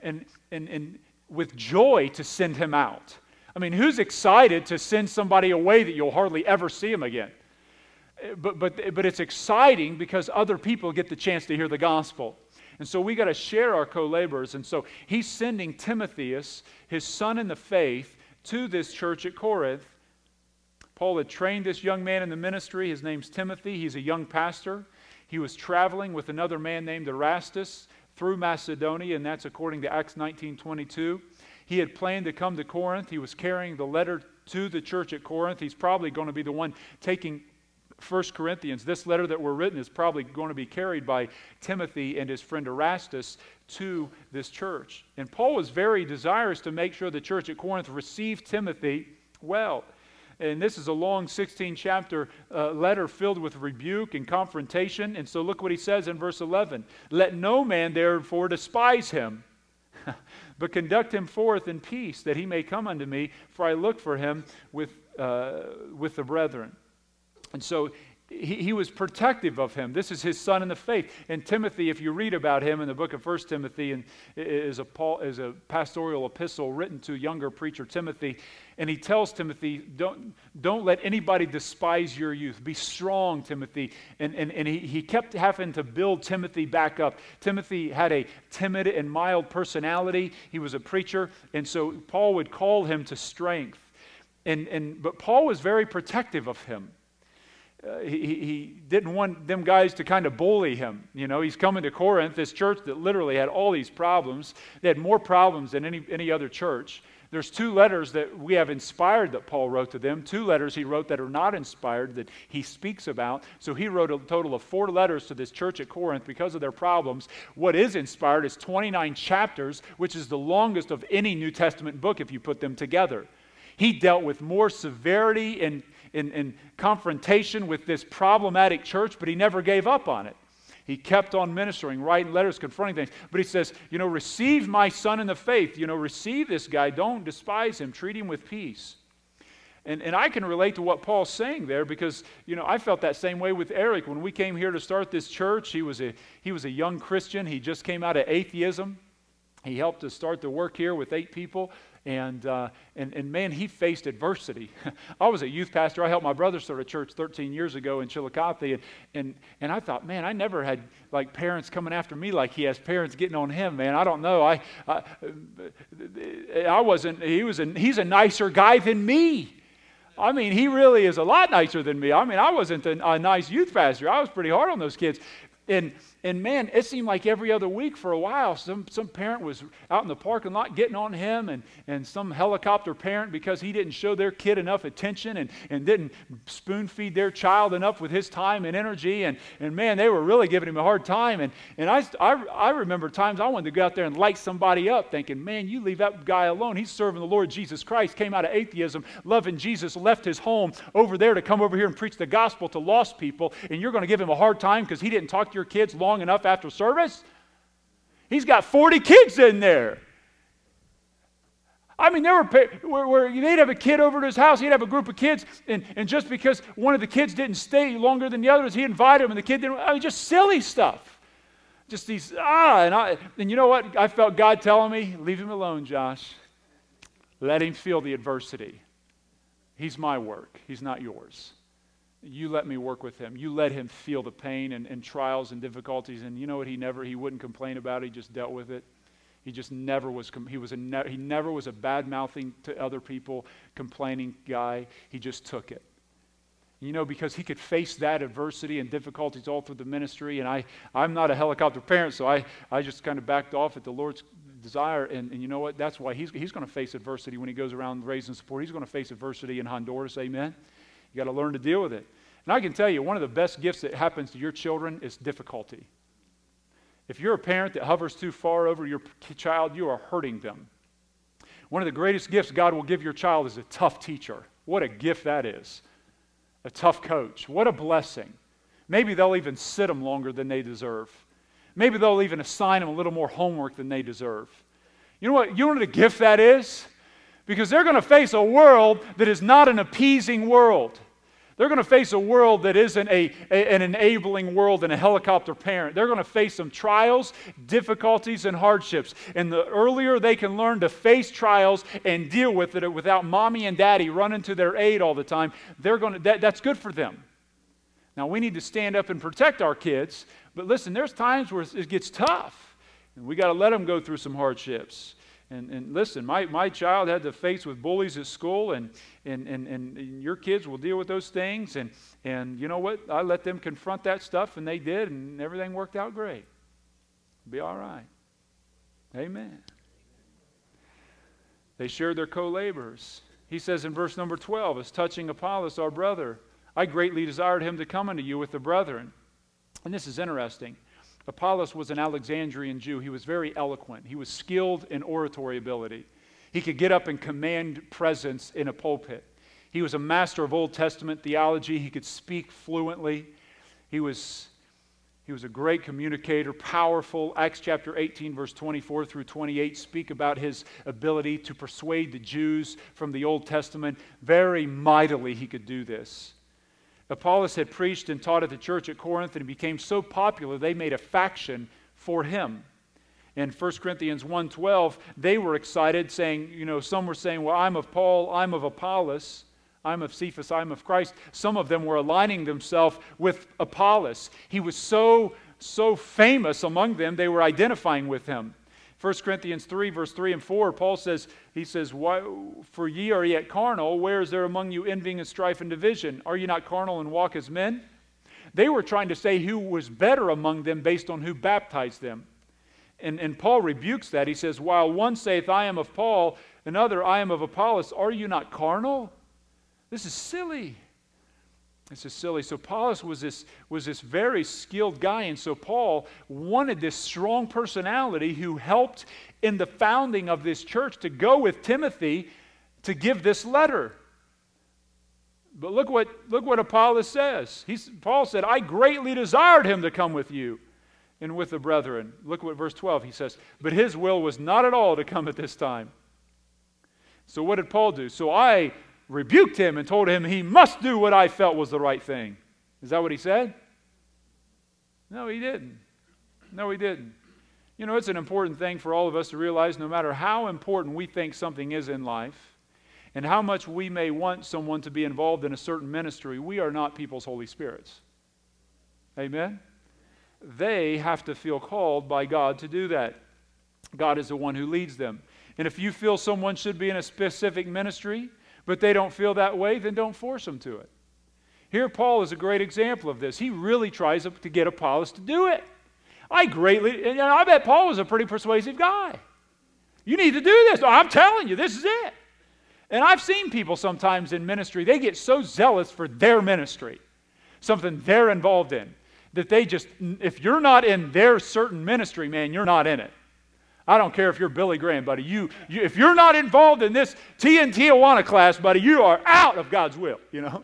with joy to send him out. I mean, who's excited to send somebody away that you'll hardly ever see him again? But it's exciting because other people get the chance to hear the gospel. And so we got to share our co-laborers. And so he's sending Timotheus, his son in the faith, to this church at Corinth. Paul had trained this young man in the ministry. His name's Timothy. He's a young pastor. He was traveling with another man named Erastus through Macedonia, and that's according to Acts 19:22. He had planned to come to Corinth. He was carrying the letter to the church at Corinth. He's probably going to be the one taking 1 Corinthians. This letter that we're written is probably going to be carried by Timothy and his friend Erastus to this church. And Paul was very desirous to make sure the church at Corinth received Timothy well. And this is a long 16-chapter letter filled with rebuke and confrontation. And so look what he says in verse 11. Let no man therefore despise him, but conduct him forth in peace, that he may come unto me, for I look for him with the brethren. And so he was protective of him. This is his son in the faith. And Timothy, if you read about him in the book of 1 Timothy, and is a pastoral epistle written to younger preacher Timothy, and he tells Timothy, don't let anybody despise your youth. Be strong, Timothy. And he kept having to build Timothy back up. Timothy had a timid and mild personality. He was a preacher, and so Paul would call him to strength. But Paul was very protective of him. He didn't want them guys to kind of bully him. You know, he's coming to Corinth, this church that literally had all these problems. They had more problems than any other church. There's 2 letters that we have inspired that Paul wrote to them. 2 letters he wrote that are not inspired that he speaks about. So he wrote a total of 4 letters to this church at Corinth because of their problems. What is inspired is 29 chapters, which is the longest of any New Testament book if you put them together. He dealt with more severity and confrontation with this problematic church, but he never gave up on it. He kept on ministering, writing letters, confronting things. But he says, receive my son in the faith. Receive this guy. Don't despise him. Treat him with peace. And I can relate to what Paul's saying there because, I felt that same way with Eric. When we came here to start this church, he was a young Christian. He just came out of atheism. He helped us start the work here with 8 people. And man, he faced adversity. I was a youth pastor. I helped my brother start a church 13 years ago in Chillicothe. And I thought, man, I never had like parents coming after me like he has parents getting on him, man. I don't know. I wasn't, he's a nicer guy than me. I mean, he really is a lot nicer than me. I mean, I wasn't a nice youth pastor. I was pretty hard on those kids. And man, it seemed like every other week for a while, some parent was out in the parking lot getting on him, and some helicopter parent, because he didn't show their kid enough attention and didn't spoon feed their child enough with his time and energy. And man, they were really giving him a hard time. And I remember times I wanted to go out there and light somebody up thinking, man, you leave that guy alone. He's serving the Lord Jesus Christ, came out of atheism, loving Jesus, left his home over there to come over here and preach the gospel to lost people, and you're going to give him a hard time because he didn't talk to your kids long enough after service? He's got 40 kids in there. I mean, there were they'd have a kid over to his house, he'd have a group of kids, and just because one of the kids didn't stay longer than the others, he invited them, and the kid didn't. I mean, just silly stuff. Just these, and you know what? I felt God telling me, leave him alone, Josh. Let him feel the adversity. He's my work. He's not yours. You let me work with him. You let him feel the pain and trials and difficulties. And you know what? He wouldn't complain about it. He just dealt with it. He just never was. He never was a bad mouthing to other people, complaining guy. He just took it. You know, because he could face that adversity and difficulties all through the ministry. And I'm not a helicopter parent, so I just kind of backed off at the Lord's desire. And you know what? That's why he's going to face adversity when he goes around raising support. He's going to face adversity in Honduras. Amen. You got to learn to deal with it. And I can tell you, one of the best gifts that happens to your children is difficulty. If you're a parent that hovers too far over your child, you are hurting them. One of the greatest gifts God will give your child is a tough teacher. What a gift that is. A tough coach. What a blessing. Maybe they'll even sit them longer than they deserve. Maybe they'll even assign them a little more homework than they deserve. You know what a gift that is? Because they're going to face a world that is not an appeasing world. They're going to face a world that isn't an enabling world and a helicopter parent. They're going to face some trials, difficulties, and hardships. And the earlier they can learn to face trials and deal with it without mommy and daddy running to their aid all the time, that's good for them. Now, we need to stand up and protect our kids. But listen, there's times where it gets tough. And we got to let them go through some hardships. And listen, my child had to face with bullies at school, and your kids will deal with those things. And you know what? I let them confront that stuff, and they did, and everything worked out great. Be all right. Amen. They shared their co-laborers. He says in verse number 12, as touching Apollos, our brother, I greatly desired him to come unto you with the brethren. And this is interesting. Apollos was an Alexandrian Jew. He was very eloquent. He was skilled in oratory ability. He could get up and command presence in a pulpit. He was a master of Old Testament theology. He could speak fluently. He was a great communicator, powerful. Acts chapter 18, verse 24 through 28 speak about his ability to persuade the Jews from the Old Testament. Very mightily he could do this. Apollos had preached and taught at the church at Corinth, and he became so popular they made a faction for him. In 1 Corinthians 1:12, they were excited, saying, some were saying, well, I'm of Paul, I'm of Apollos, I'm of Cephas, I'm of Christ. Some of them were aligning themselves with Apollos. He was so famous among them, they were identifying with him. 1 Corinthians 3, verse 3 and 4, Paul says, Why, for ye are yet carnal, where is there among you envying and strife and division? Are ye not carnal and walk as men? They were trying to say who was better among them based on who baptized them. And Paul rebukes that. He says, while one saith, I am of Paul, another, I am of Apollos, are you not carnal? This is silly. This is silly. So Apollos was this very skilled guy, and so Paul wanted this strong personality who helped in the founding of this church to go with Timothy to give this letter. But look what Apollos says. Paul said, I greatly desired him to come with you and with the brethren. Look what verse 12 he says, but his will was not at all to come at this time. So what did Paul do? So I rebuked him and told him he must do what I felt was the right thing. Is that what he said? No, he didn't. No, he didn't. It's an important thing for all of us to realize no matter how important we think something is in life and how much we may want someone to be involved in a certain ministry, we are not people's Holy Spirits. Amen? They have to feel called by God to do that. God is the one who leads them. And if you feel someone should be in a specific ministry, but they don't feel that way, then don't force them to it. Here, Paul is a great example of this. He really tries to get Apollos to do it. And I bet Paul was a pretty persuasive guy. You need to do this. I'm telling you, this is it. And I've seen people sometimes in ministry, they get so zealous for their ministry, something they're involved in, that they just, if you're not in their certain ministry, man, you're not in it. I don't care if you're Billy Graham, buddy. If you're not involved in this TNT Awana class, buddy, you are out of God's will, you know.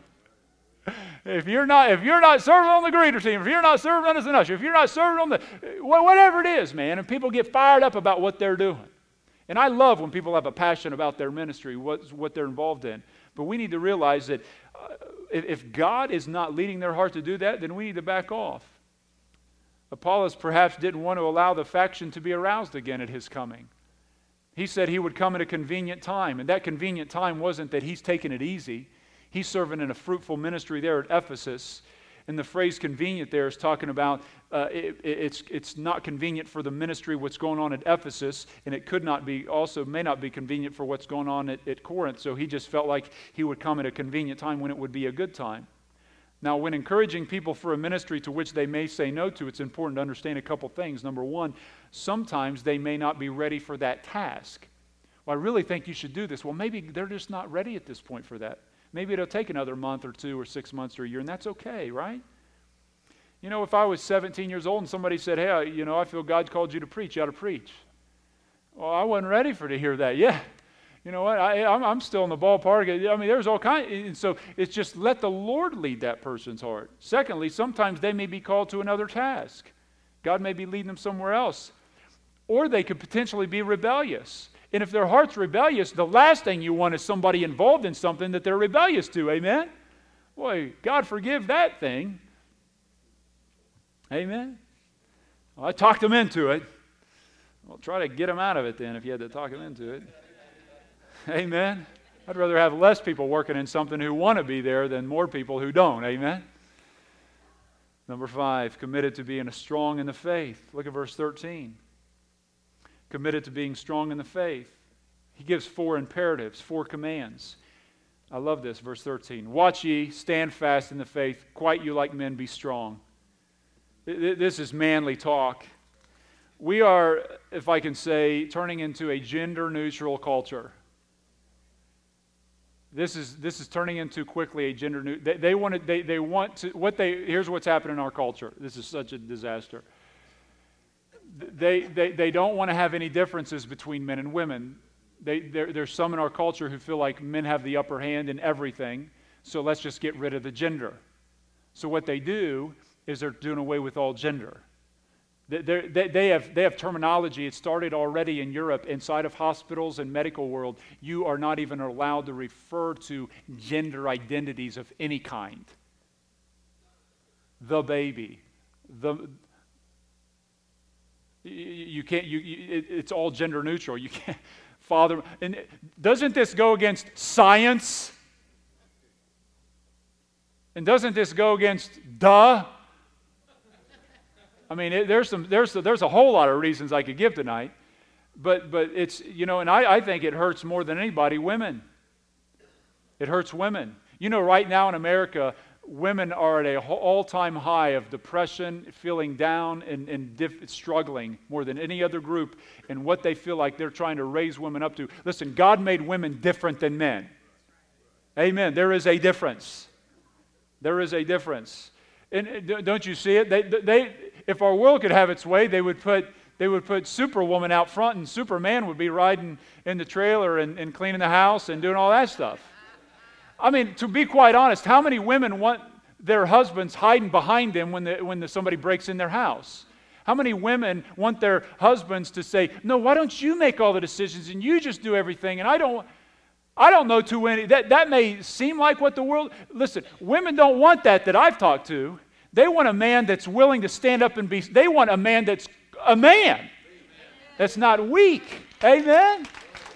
If you're not serving on the greeter team, if you're not serving as an usher, if you're not serving on the, whatever it is, man, and people get fired up about what they're doing. And I love when people have a passion about their ministry, what they're involved in. But we need to realize that if God is not leading their heart to do that, then we need to back off. Apollos perhaps didn't want to allow the faction to be aroused again at his coming. He said he would come at a convenient time, and that convenient time wasn't that he's taking it easy. He's serving in a fruitful ministry there at Ephesus, and the phrase convenient there is talking about it's not convenient for the ministry what's going on at Ephesus, and it may not be convenient for what's going on at Corinth, so he just felt like he would come at a convenient time when it would be a good time. Now, when encouraging people for a ministry to which they may say no to, it's important to understand a couple things. Number one, sometimes they may not be ready for that task. Well, I really think you should do this. Well, maybe they're just not ready at this point for that. Maybe it'll take another month or 2 or 6 months or a year, and that's okay, right? You know, if I was 17 years old and somebody said, hey, I feel God called you to preach, you ought to preach. Well, I wasn't ready to hear that. Yeah. You know what? I'm still in the ballpark. I mean, there's all kinds. And so it's just let the Lord lead that person's heart. Secondly, sometimes they may be called to another task. God may be leading them somewhere else. Or they could potentially be rebellious. And if their heart's rebellious, the last thing you want is somebody involved in something that they're rebellious to. Amen? Boy, God forgive that thing. Amen? Well, I talked them into it. Well, try to get them out of it then if you had to talk them into it. Amen? I'd rather have less people working in something who want to be there than more people who don't. Amen? Number 5, committed to being strong in the faith. Look at verse 13. Committed to being strong in the faith. He gives 4 imperatives, 4 commands. I love this, verse 13. Watch ye, stand fast in the faith, quiet you like men, be strong. This is manly talk. We are, if I can say, turning into a gender-neutral culture. This is turning into quickly a gender neutral. Here's what's happening in our culture. This is such a disaster. They don't want to have any differences between men and women. There's some in our culture who feel like men have the upper hand in everything, so let's just get rid of the gender. So what they do is they're doing away with all gender. They have terminology. It started already in Europe. Inside of hospitals and medical world, you are not even allowed to refer to gender identities of any kind. The baby, you can't. It's all gender neutral. You can't. Father, and doesn't this go against science? And doesn't this go against duh? I mean, there's a whole lot of reasons I could give tonight, but it's, and I think it hurts more than anybody women. It hurts women. Right now in America, women are at an all-time high of depression, feeling down, and struggling more than any other group in what they feel like they're trying to raise women up to. Listen, God made women different than men. Amen. There is a difference. There is a difference. And don't you see it? If our world could have its way, they would put Superwoman out front, and Superman would be riding in the trailer and cleaning the house and doing all that stuff. I mean, to be quite honest, how many women want their husbands hiding behind them when somebody breaks in their house? How many women want their husbands to say, "No, why don't you make all the decisions and you just do everything?" And I don't know too many. That may seem like what the world. Listen, women don't want that I've talked to. They want a man that's willing to stand up and be. They want a man that's a man. Amen. That's not weak. Amen.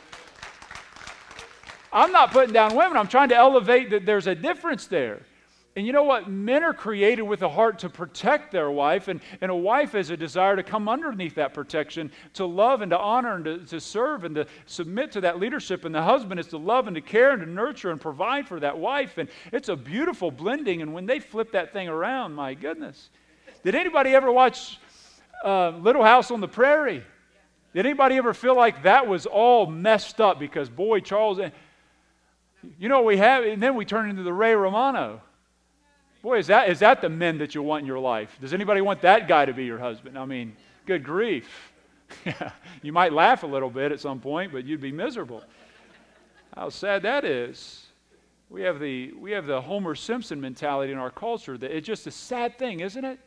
I'm not putting down women. I'm trying to elevate that there's a difference there. And you know what? Men are created with a heart to protect their wife, and a wife has a desire to come underneath that protection, to love and to honor and to serve and to submit to that leadership. And the husband is to love and to care and to nurture and provide for that wife. And it's a beautiful blending. And when they flip that thing around, my goodness. Did anybody ever watch Little House on the Prairie? Did anybody ever feel like that was all messed up because, boy, Charles, you know what we have? And then we turn into the Ray Romano. Boy, is that the men that you want in your life? Does anybody want that guy to be your husband? I mean, good grief. You might laugh a little bit at some point, but you'd be miserable. How sad that is. We have the Homer Simpson mentality in our culture. That it's just a sad thing, isn't it?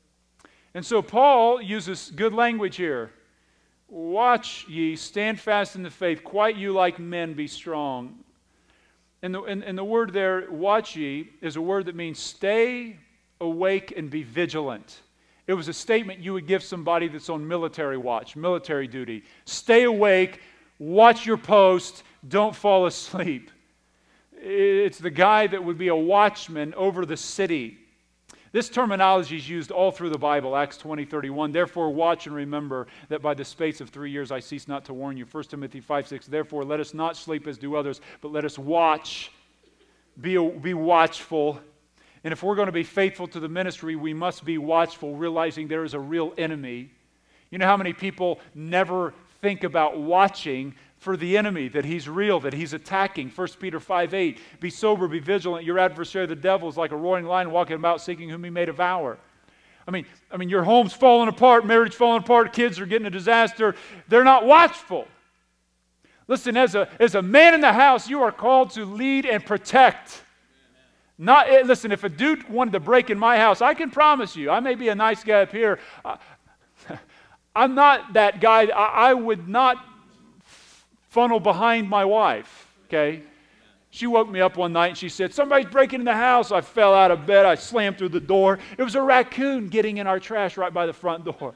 And so Paul uses good language here. Watch ye, stand fast in the faith, quiet you like men, be strong. And the word there, watch ye, is a word that means stay awake and be vigilant. It was a statement you would give somebody that's on military watch, military duty. Stay awake, watch your post, don't fall asleep. It's the guy that would be a watchman over the city. This terminology is used all through the Bible, Acts 20:31. Therefore, watch and remember that by the space of 3 years I cease not to warn you. 1 Timothy 5:6. Therefore, let us not sleep as do others, but let us watch, be watchful. And if we're going to be faithful to the ministry, we must be watchful, realizing there is a real enemy. You know how many people never think about watching for the enemy, that he's real, that he's attacking. 1 Peter 5:8, be sober, be vigilant. Your adversary, the devil, is like a roaring lion walking about seeking whom he may devour. I mean, your home's falling apart, marriage falling apart, kids are getting a disaster. They're not watchful. Listen, as a man in the house, you are called to lead and protect. Listen, if a dude wanted to break in my house, I can promise you, I may be a nice guy up here. I'm not that guy. I would not funnel behind my wife, okay? She woke me up one night and she said, somebody's breaking in the house. I fell out of bed. I slammed through the door. It was a raccoon getting in our trash right by the front door.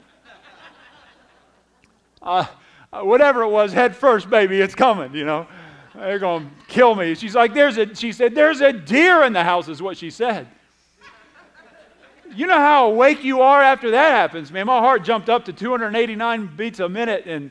Whatever it was, head first, baby, it's coming, you know. They're going to kill me. She's like, she said, there's a deer in the house is what she said. You know how awake you are after that happens, man. My heart jumped up to 289 beats a minute, and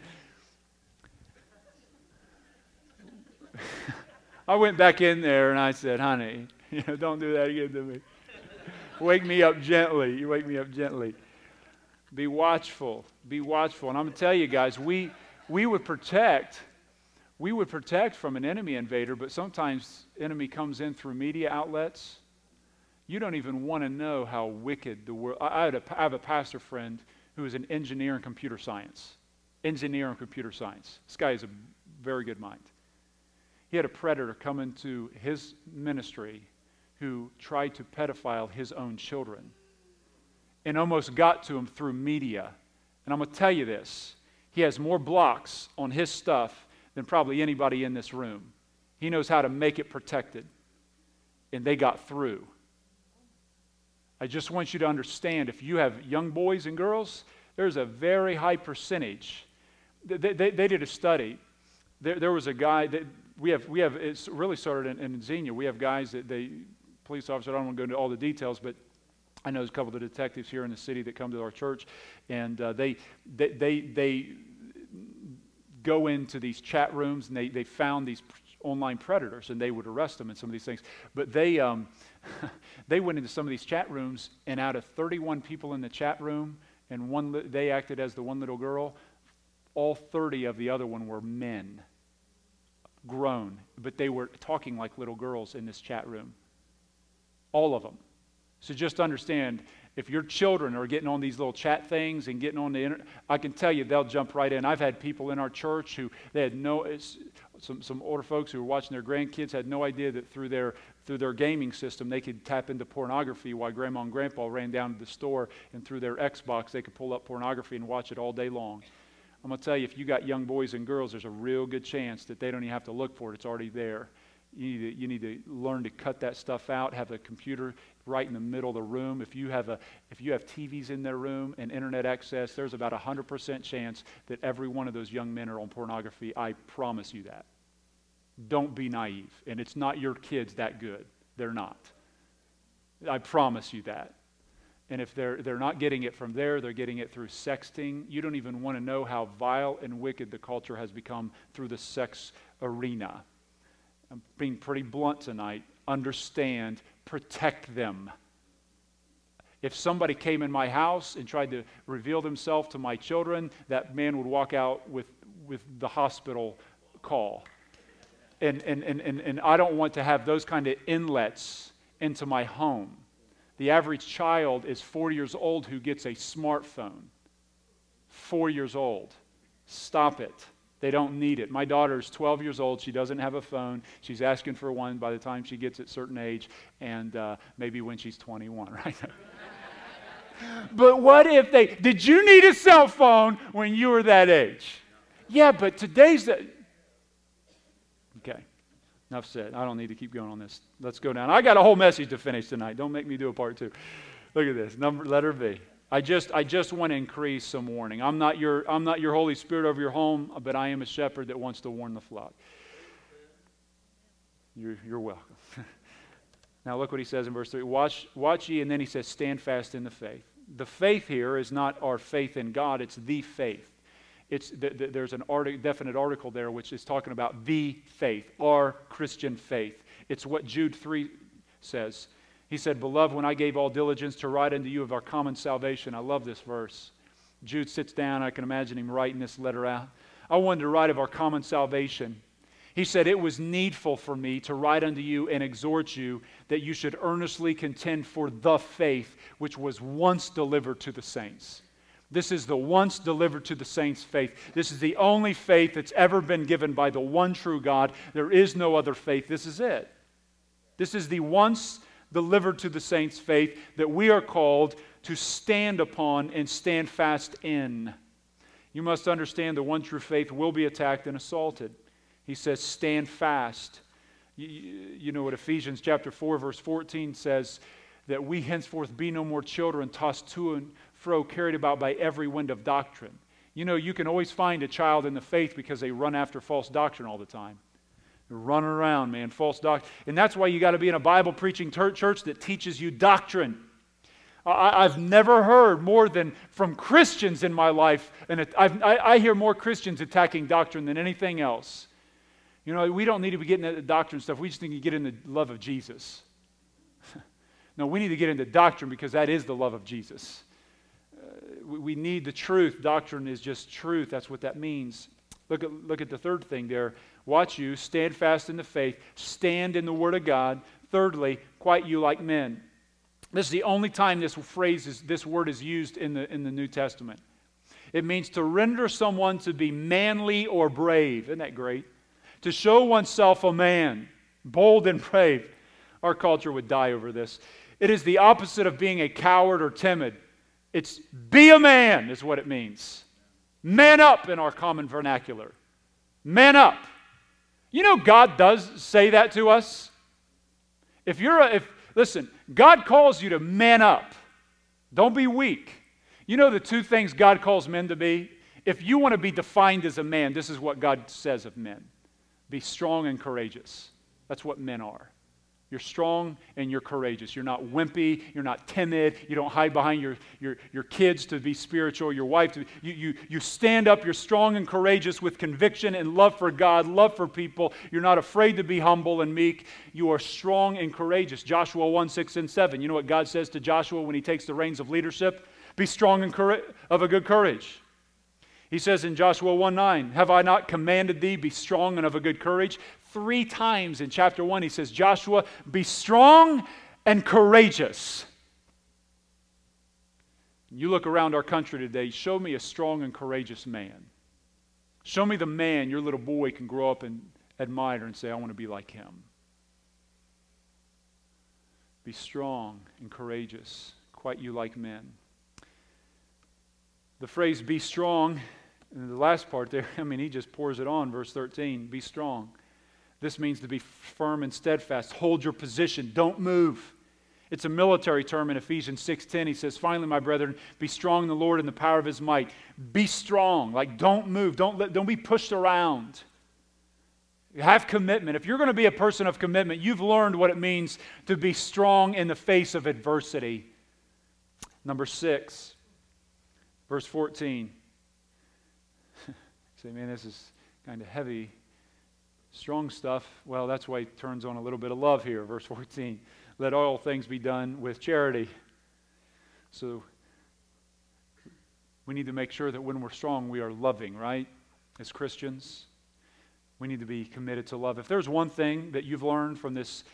I went back in there and I said, honey, don't do that again to me. Wake me up gently. You wake me up gently. Be watchful. Be watchful. And I'm going to tell you guys, we would protect from an enemy invader, but sometimes enemy comes in through media outlets. You don't even want to know how wicked the world. I have a pastor friend who is an engineer in computer science. This guy is a very good mind. He had a predator come into his ministry who tried to pedophile his own children and almost got to him through media. And I'm going to tell you this. He has more blocks on his stuff than probably anybody in this room. He knows how to make it protected. And they got through. I just want you to understand, if you have young boys and girls, there's a very high percentage. They did a study. There was a guy that we have. It's really started in Xenia. We have guys that police officers. I don't want to go into all the details, but I know there's a couple of the detectives here in the city that come to our church, and they go into these chat rooms and they found these online predators, and they would arrest them in some of these things. But they went into some of these chat rooms, and out of 31 people in the chat room, and they acted as the one little girl. All 30 of the other one were men. Grown, but they were talking like little girls in this chat room. All of them. So just understand, if your children are getting on these little chat things and getting on the internet, I can tell you they'll jump right in. I've had people in our church who they had some older folks who were watching their grandkids had no idea that through their gaming system they could tap into pornography while grandma and grandpa ran down to the store, and through their Xbox they could pull up pornography and watch it all day long. I'm going to tell you, if you got young boys and girls, there's a real good chance that they don't even have to look for it. It's already there. You need to learn to cut that stuff out, have a computer right in the middle of the room. If you have TVs in their room and internet access, there's about 100% chance that every one of those young men are on pornography. I promise you that. Don't be naive. And it's not your kids that good. They're not. I promise you that. And if they're not getting it from there, they're getting it through sexting. You don't even want to know how vile and wicked the culture has become through the sex arena. I'm being pretty blunt tonight. Understand, protect them. If somebody came in my house and tried to reveal themselves to my children, that man would walk out with the hospital call. And I don't want to have those kind of inlets into my home. The average child is 4 years old who gets a smartphone. 4 years old. Stop it. They don't need it. My daughter's 12 years old. She doesn't have a phone. She's asking for one by the time she gets at a certain age, and maybe when she's 21, right? But what if did you need a cell phone when you were that age? Yeah, but today's okay. Enough said. I don't need to keep going on this. Let's go down. I got a whole message to finish tonight. Don't make me do a part 2. Look at this. Letter B. I just want to increase some warning. I'm not your Holy Spirit over your home, but I am a shepherd that wants to warn the flock. You're welcome. Now look what he says in verse 3. Watch ye, and then he says, stand fast in the faith. The faith here is not our faith in God, it's the faith. There's an definite article there which is talking about the faith, our Christian faith. It's what Jude 3 says. He said, beloved, when I gave all diligence to write unto you of our common salvation. I love this verse. Jude sits down. I can imagine him writing this letter out. I wanted to write of our common salvation. He said, it was needful for me to write unto you and exhort you that you should earnestly contend for the faith which was once delivered to the saints. This is the once delivered to the saints faith. This is the only faith that's ever been given by the one true God. There is no other faith. This is it. This is the once delivered to the saints faith that we are called to stand upon and stand fast in. You must understand the one true faith will be attacked and assaulted. He says, stand fast. You know what Ephesians chapter 4, verse 14 says, that we henceforth be no more children tossed to and fro, carried about by every wind of doctrine. You know, you can always find a child in the faith because they run after false doctrine all the time. They're running around, man, false doctrine. And that's why you got to be in a Bible-preaching church that teaches you doctrine. I've never heard more than from Christians in my life, and I hear more Christians attacking doctrine than anything else. You know, we don't need to be getting into doctrine stuff. We just need to get into the love of Jesus. No, we need to get into doctrine because that is the love of Jesus. We need the truth. Doctrine is just truth. That's what that means. Look at the third thing there. Watch you, stand fast in the faith, stand in the Word of God. Thirdly, quiet you like men. This is the only time this word is used in the New Testament. It means to render someone to be manly or brave. Isn't that great? To show oneself a man, bold and brave. Our culture would die over this. It is the opposite of being a coward or timid. It's be a man is what it means. Man up in our common vernacular. Man up. You know God does say that to us. Listen, God calls you to man up. Don't be weak. You know the two things God calls men to be? If you want to be defined as a man, this is what God says of men. Be strong and courageous. That's what men are. You're strong and you're courageous. You're not wimpy. You're not timid. You don't hide behind your kids to be spiritual, your wife to be. You stand up. You're strong and courageous with conviction and love for God, love for people. You're not afraid to be humble and meek. You are strong and courageous. Joshua 1, 6, and 7. You know what God says to Joshua when he takes the reins of leadership? Be strong and of a good courage. He says in Joshua 1:9, have I not commanded thee, be strong and of a good courage? 3 times in chapter 1 he says, Joshua, be strong and courageous. You look around our country today, show me a strong and courageous man. Show me the man your little boy can grow up and admire and say, I want to be like him. Be strong and courageous, quite you like men. The phrase be strong, and the last part there, he just pours it on, verse 13, be strong. This means to be firm and steadfast. Hold your position. Don't move. It's a military term in Ephesians 6:10. He says, finally, my brethren, be strong in the Lord and the power of His might. Be strong. Like, don't move. Don't be pushed around. Have commitment. If you're going to be a person of commitment, you've learned what it means to be strong in the face of adversity. Number 6, verse 14. Say, man, this is kind of heavy, strong stuff. Well, that's why he turns on a little bit of love here. Verse 14. Let all things be done with charity. So we need to make sure that when we're strong, we are loving, right? As Christians, we need to be committed to love. If there's one thing that you've learned from this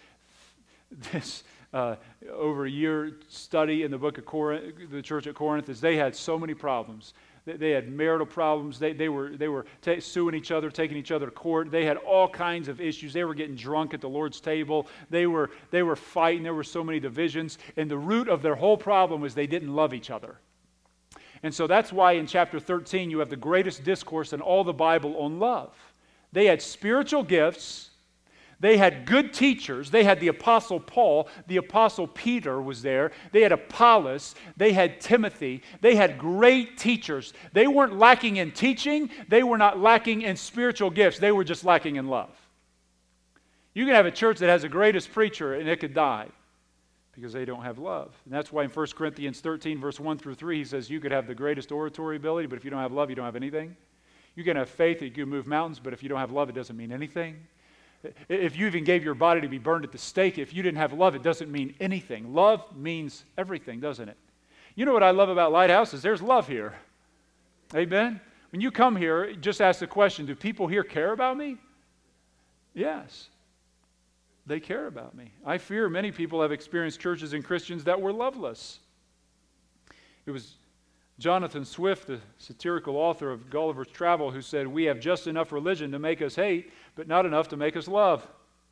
over a year study in the book of Corinth, the church at Corinth, is they had so many problems. They had marital problems. They were suing each other, taking each other to court. They had all kinds of issues. They were getting drunk at the Lord's table. They were fighting. There were so many divisions. And the root of their whole problem was they didn't love each other. And so that's why in chapter 13 you have the greatest discourse in all the Bible on love. They had spiritual gifts. They had good teachers. They had the Apostle Paul. The Apostle Peter was there. They had Apollos. They had Timothy. They had great teachers. They weren't lacking in teaching. They were not lacking in spiritual gifts. They were just lacking in love. You can have a church that has the greatest preacher and it could die because they don't have love. And that's why in 1 Corinthians 13, verse 1 through 3, he says you could have the greatest oratory ability, but if you don't have love, you don't have anything. You can have faith that you can move mountains, but if you don't have love, it doesn't mean anything. If you even gave your body to be burned at the stake, if you didn't have love, it doesn't mean anything. Love means everything, doesn't it? You know what I love about Lighthouse is there's love here. Amen? When you come here, just ask the question, do people here care about me? Yes. They care about me. I fear many people have experienced churches and Christians that were loveless. It was Jonathan Swift, the satirical author of Gulliver's Travel, who said, we have just enough religion to make us hate, but not enough to make us love.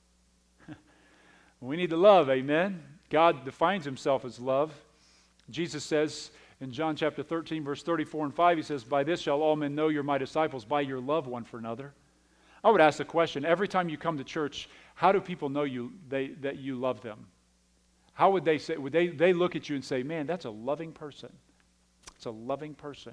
We need to love, amen? God defines himself as love. Jesus says in John chapter 13, verse 34 and 5, he says, by this shall all men know you're my disciples, by your love one for another. I would ask the question, every time you come to church, how do people know that you love them? How would they say, would they look at you and say, man, that's a loving person. It's a loving person.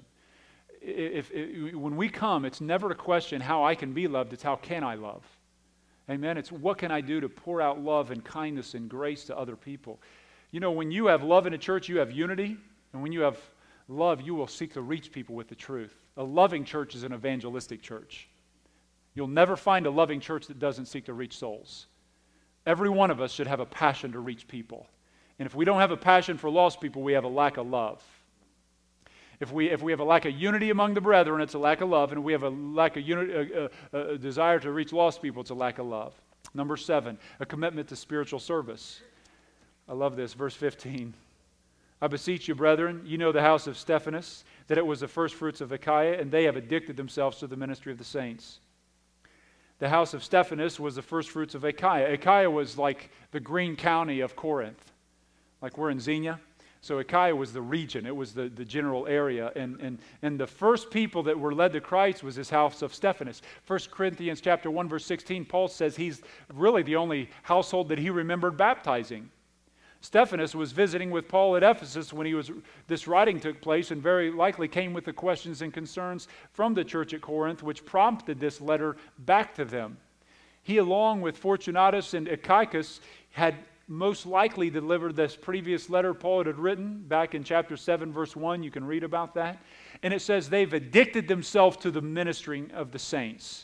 When we come, it's never a question how I can be loved, it's how can I love. Amen? It's what can I do to pour out love and kindness and grace to other people. You know, when you have love in a church, you have unity. And when you have love, you will seek to reach people with the truth. A loving church is an evangelistic church. You'll never find a loving church that doesn't seek to reach souls. Every one of us should have a passion to reach people. And if we don't have a passion for lost people, we have a lack of love. If we have a lack of unity among the brethren, it's a lack of love. And if we have a lack of unity, a desire to reach lost people, it's a lack of love. Number 7, a commitment to spiritual service. I love this, verse 15. I beseech you, brethren, you know the house of Stephanas, that it was the first fruits of Achaia, and they have addicted themselves to the ministry of the saints. The house of Stephanas was the first fruits of Achaia. Achaia was like the Greene County of Corinth. Like we're in Xenia. So Achaia was the region. It was the general area. And the first people that were led to Christ was this house of Stephanas. 1 Corinthians chapter 1, verse 16, Paul says he's really the only household that he remembered baptizing. Stephanas was visiting with Paul at Ephesus when this writing took place, and very likely came with the questions and concerns from the church at Corinth, which prompted this letter back to them. He, along with Fortunatus and Achaicus, had most likely delivered this previous letter Paul had written back in chapter 7, verse 1. You can read about that. And it says they've addicted themselves to the ministering of the saints.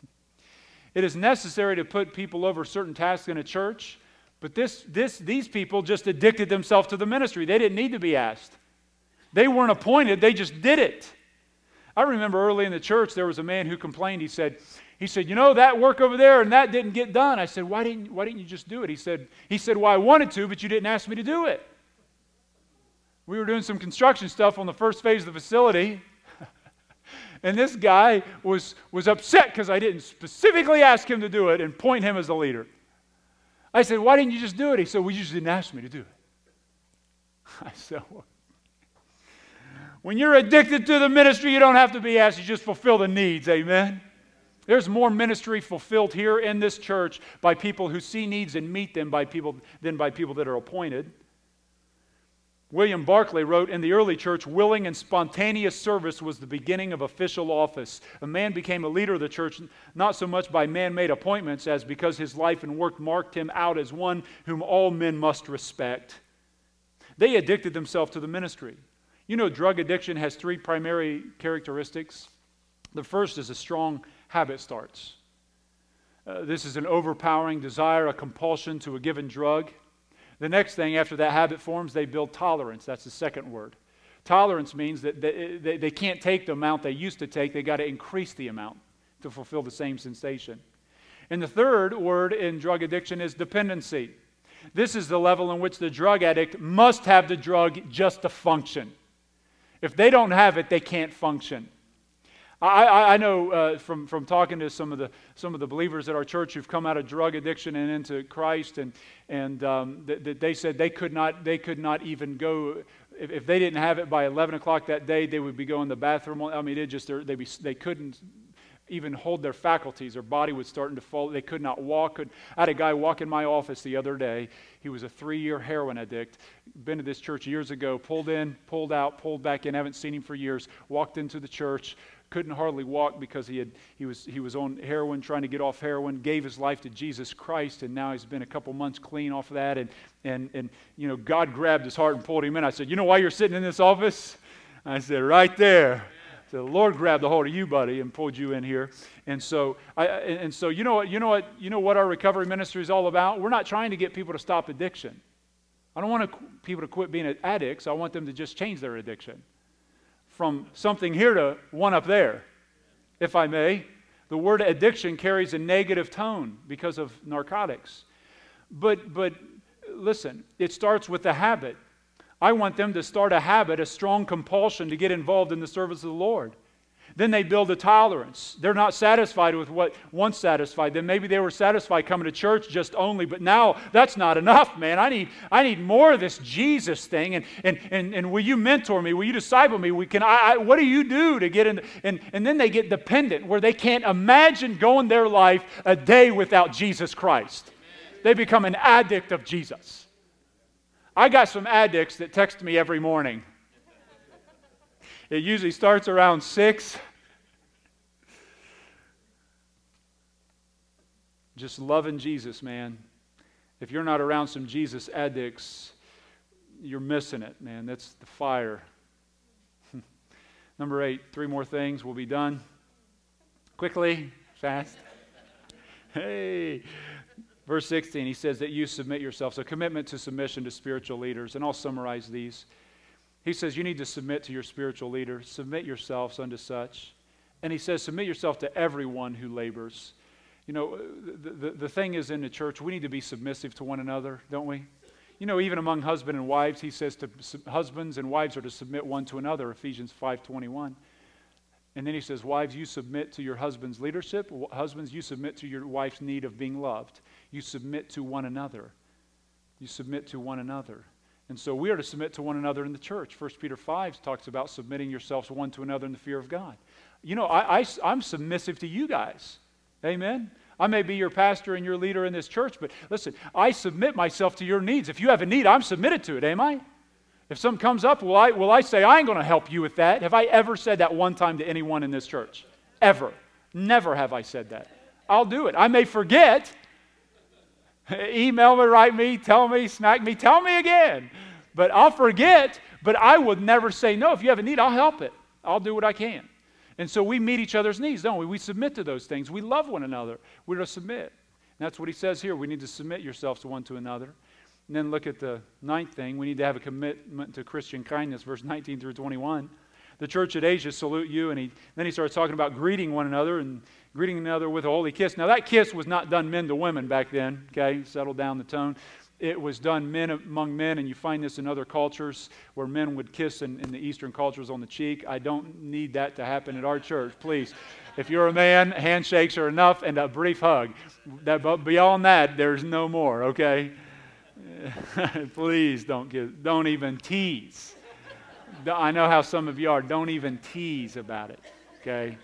It is necessary to put people over certain tasks in a church, but these people just addicted themselves to the ministry. They didn't need to be asked. They weren't appointed, they just did it. I remember early in the church there was a man who complained. He said, you know, that work over there and that didn't get done. I said, why didn't you just do it? He said, well, I wanted to, but you didn't ask me to do it. We were doing some construction stuff on the first phase of the facility. And this guy was upset because I didn't specifically ask him to do it and point him as the leader. I said, why didn't you just do it? He said, well, you just didn't ask me to do it. I said, well, when you're addicted to the ministry, you don't have to be asked. You just fulfill the needs. Amen? There's more ministry fulfilled here in this church by people who see needs and meet them than by people that are appointed. William Barclay wrote, in the early church, willing and spontaneous service was the beginning of official office. A man became a leader of the church not so much by man-made appointments as because his life and work marked him out as one whom all men must respect. They addicted themselves to the ministry. You know, drug addiction has three primary characteristics. The first is a strong habit starts. This is an overpowering desire, a compulsion to a given drug. The next thing after that habit forms, they build tolerance. That's the second word. Tolerance means that they can't take the amount they used to take. They got to increase the amount to fulfill the same sensation. And the third word in drug addiction is dependency. This is the level in which the drug addict must have the drug just to function. If they don't have it, they can't function. I know from talking to some of the believers at our church who've come out of drug addiction and into Christ, and they said they could not even go if they didn't have it by 11 o'clock that day. They would be going to the bathroom. I mean, they couldn't even hold their faculties. Their body was starting to fall. They could not walk. I had a guy walk in my office the other day. He was a 3-year heroin addict. Been to this church years ago. Pulled in, pulled out, pulled back in. Haven't seen him for years. Walked into the church. Couldn't hardly walk because he was on heroin, trying to get off heroin. Gave his life to Jesus Christ, and now he's been a couple months clean off of that. And you know, God grabbed his heart and pulled him in. I said, "You know why you're sitting in this office?" I said, "Right there." So the Lord grabbed a hold of you, buddy, and pulled you in here. And so you know what our recovery ministry is all about. We're not trying to get people to stop addiction. I don't want people to quit being addicts. I want them to just change their addiction from something here to one up there, if I may. The word addiction carries a negative tone because of narcotics. But listen, it starts with a habit. I want them to start a habit, a strong compulsion to get involved in the service of the Lord. Then they build a tolerance. They're not satisfied with what once satisfied them. Maybe they were satisfied coming to church just only, but now that's not enough, man. I need more of this Jesus thing. And will you mentor me? Will you disciple me? What do you do to get in? And then they get dependent, where they can't imagine going their life a day without Jesus Christ. They become an addict of Jesus. I got some addicts that text me every morning. It usually starts around 6. Just loving Jesus, man. If you're not around some Jesus addicts, you're missing it, man. That's the fire. Number 8, 3 more things. We'll be done. Quickly, fast. Hey. Verse 16, he says that you submit yourselves. A commitment to submission to spiritual leaders. And I'll summarize these. He says you need to submit to your spiritual leaders. Submit yourselves unto such. And he says submit yourself to everyone who labors. You know, the thing is, in the church, we need to be submissive to one another, don't we? You know, even among husband and wives, he says husbands and wives are to submit one to another, Ephesians 5:21. And then he says, wives, you submit to your husband's leadership. Husbands, you submit to your wife's need of being loved. You submit to one another. You submit to one another. And so we are to submit to one another in the church. 1 Peter 5 talks about submitting yourselves one to another in the fear of God. You know, I'm submissive to you guys. Amen? I may be your pastor and your leader in this church, but listen, I submit myself to your needs. If you have a need, I'm submitted to it, am I? If something comes up, will I say, I ain't going to help you with that? Have I ever said that one time to anyone in this church? Ever. Never have I said that. I'll do it. I may forget. Email me, write me, tell me, smack me, tell me again. But I'll forget, but I would never say no. If you have a need, I'll help it. I'll do what I can. And so we meet each other's needs, don't we? We submit to those things. We love one another. We're to submit. And that's what he says here. We need to submit yourselves one to another. And then look at the 9th thing. We need to have a commitment to Christian kindness, verse 19 through 21. The church at Asia salute you, and then he starts talking about greeting one another and greeting another with a holy kiss. Now that kiss was not done men to women back then, okay? Settle down the tone. It was done men among men, and you find this in other cultures where men would kiss in the Eastern cultures on the cheek. I don't need that to happen at our church, please. If you're a man, handshakes are enough and a brief hug. But beyond that, there's no more, okay? Please don't even tease. I know how some of you are. Don't even tease about it, okay?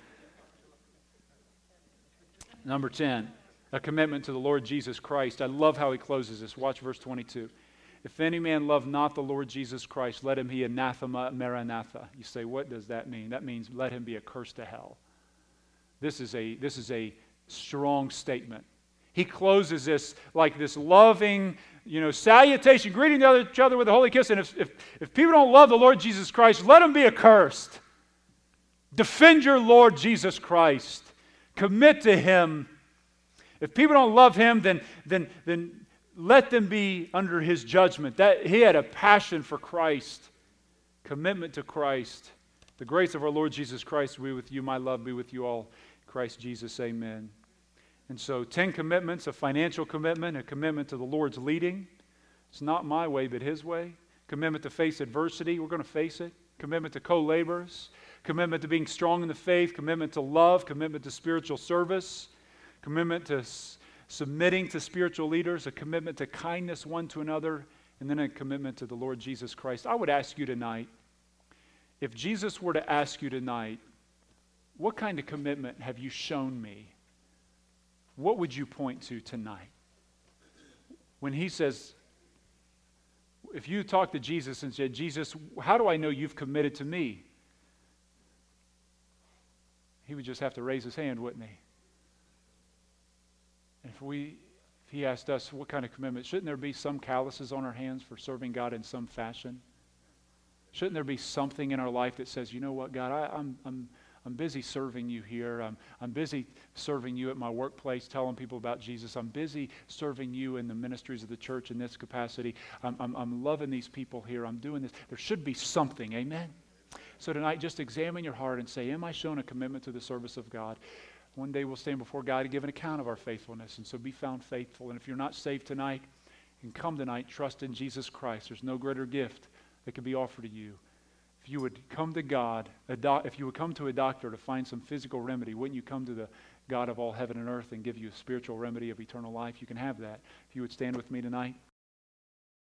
Number 10, a commitment to the Lord Jesus Christ. I love how he closes this. Watch verse 22. If any man love not the Lord Jesus Christ, let him be anathema maranatha. You say, what does that mean? That means let him be accursed to hell. This is a strong statement. He closes this like this loving, salutation, greeting each other with a holy kiss. And if people don't love the Lord Jesus Christ, let them be accursed. Defend your Lord Jesus Christ. Commit to Him. If people don't love Him, then let them be under His judgment. That He had a passion for Christ, commitment to Christ. The grace of our Lord Jesus Christ be with you. My love be with you all. Christ Jesus, amen. And so 10 commitments, a financial commitment, a commitment to the Lord's leading. It's not my way, but His way. Commitment to face adversity. We're going to face it. Commitment to co-laborers. Commitment to being strong in the faith. Commitment to love. Commitment to spiritual service. Commitment to submitting to spiritual leaders. A commitment to kindness one to another. And then a commitment to the Lord Jesus Christ. I would ask you tonight, if Jesus were to ask you tonight, what kind of commitment have you shown me? What would you point to tonight? When He says, if you talk to Jesus and said, Jesus, how do I know you've committed to me? He would just have to raise His hand, wouldn't He? And if He asked us what kind of commitment, shouldn't there be some calluses on our hands for serving God in some fashion? Shouldn't there be something in our life that says, you know what, God, I'm busy serving you here. I'm busy serving you at my workplace, telling people about Jesus. I'm busy serving you in the ministries of the church in this capacity. I'm loving these people here. I'm doing this. There should be something, amen? So tonight, just examine your heart and say, am I showing a commitment to the service of God? One day we'll stand before God to give an account of our faithfulness, and so be found faithful. And if you're not saved tonight, you can come tonight, trust in Jesus Christ. There's no greater gift that can be offered to you. If you would come to God, if you would come to a doctor to find some physical remedy, wouldn't you come to the God of all heaven and earth and give you a spiritual remedy of eternal life? You can have that. If you would stand with me tonight.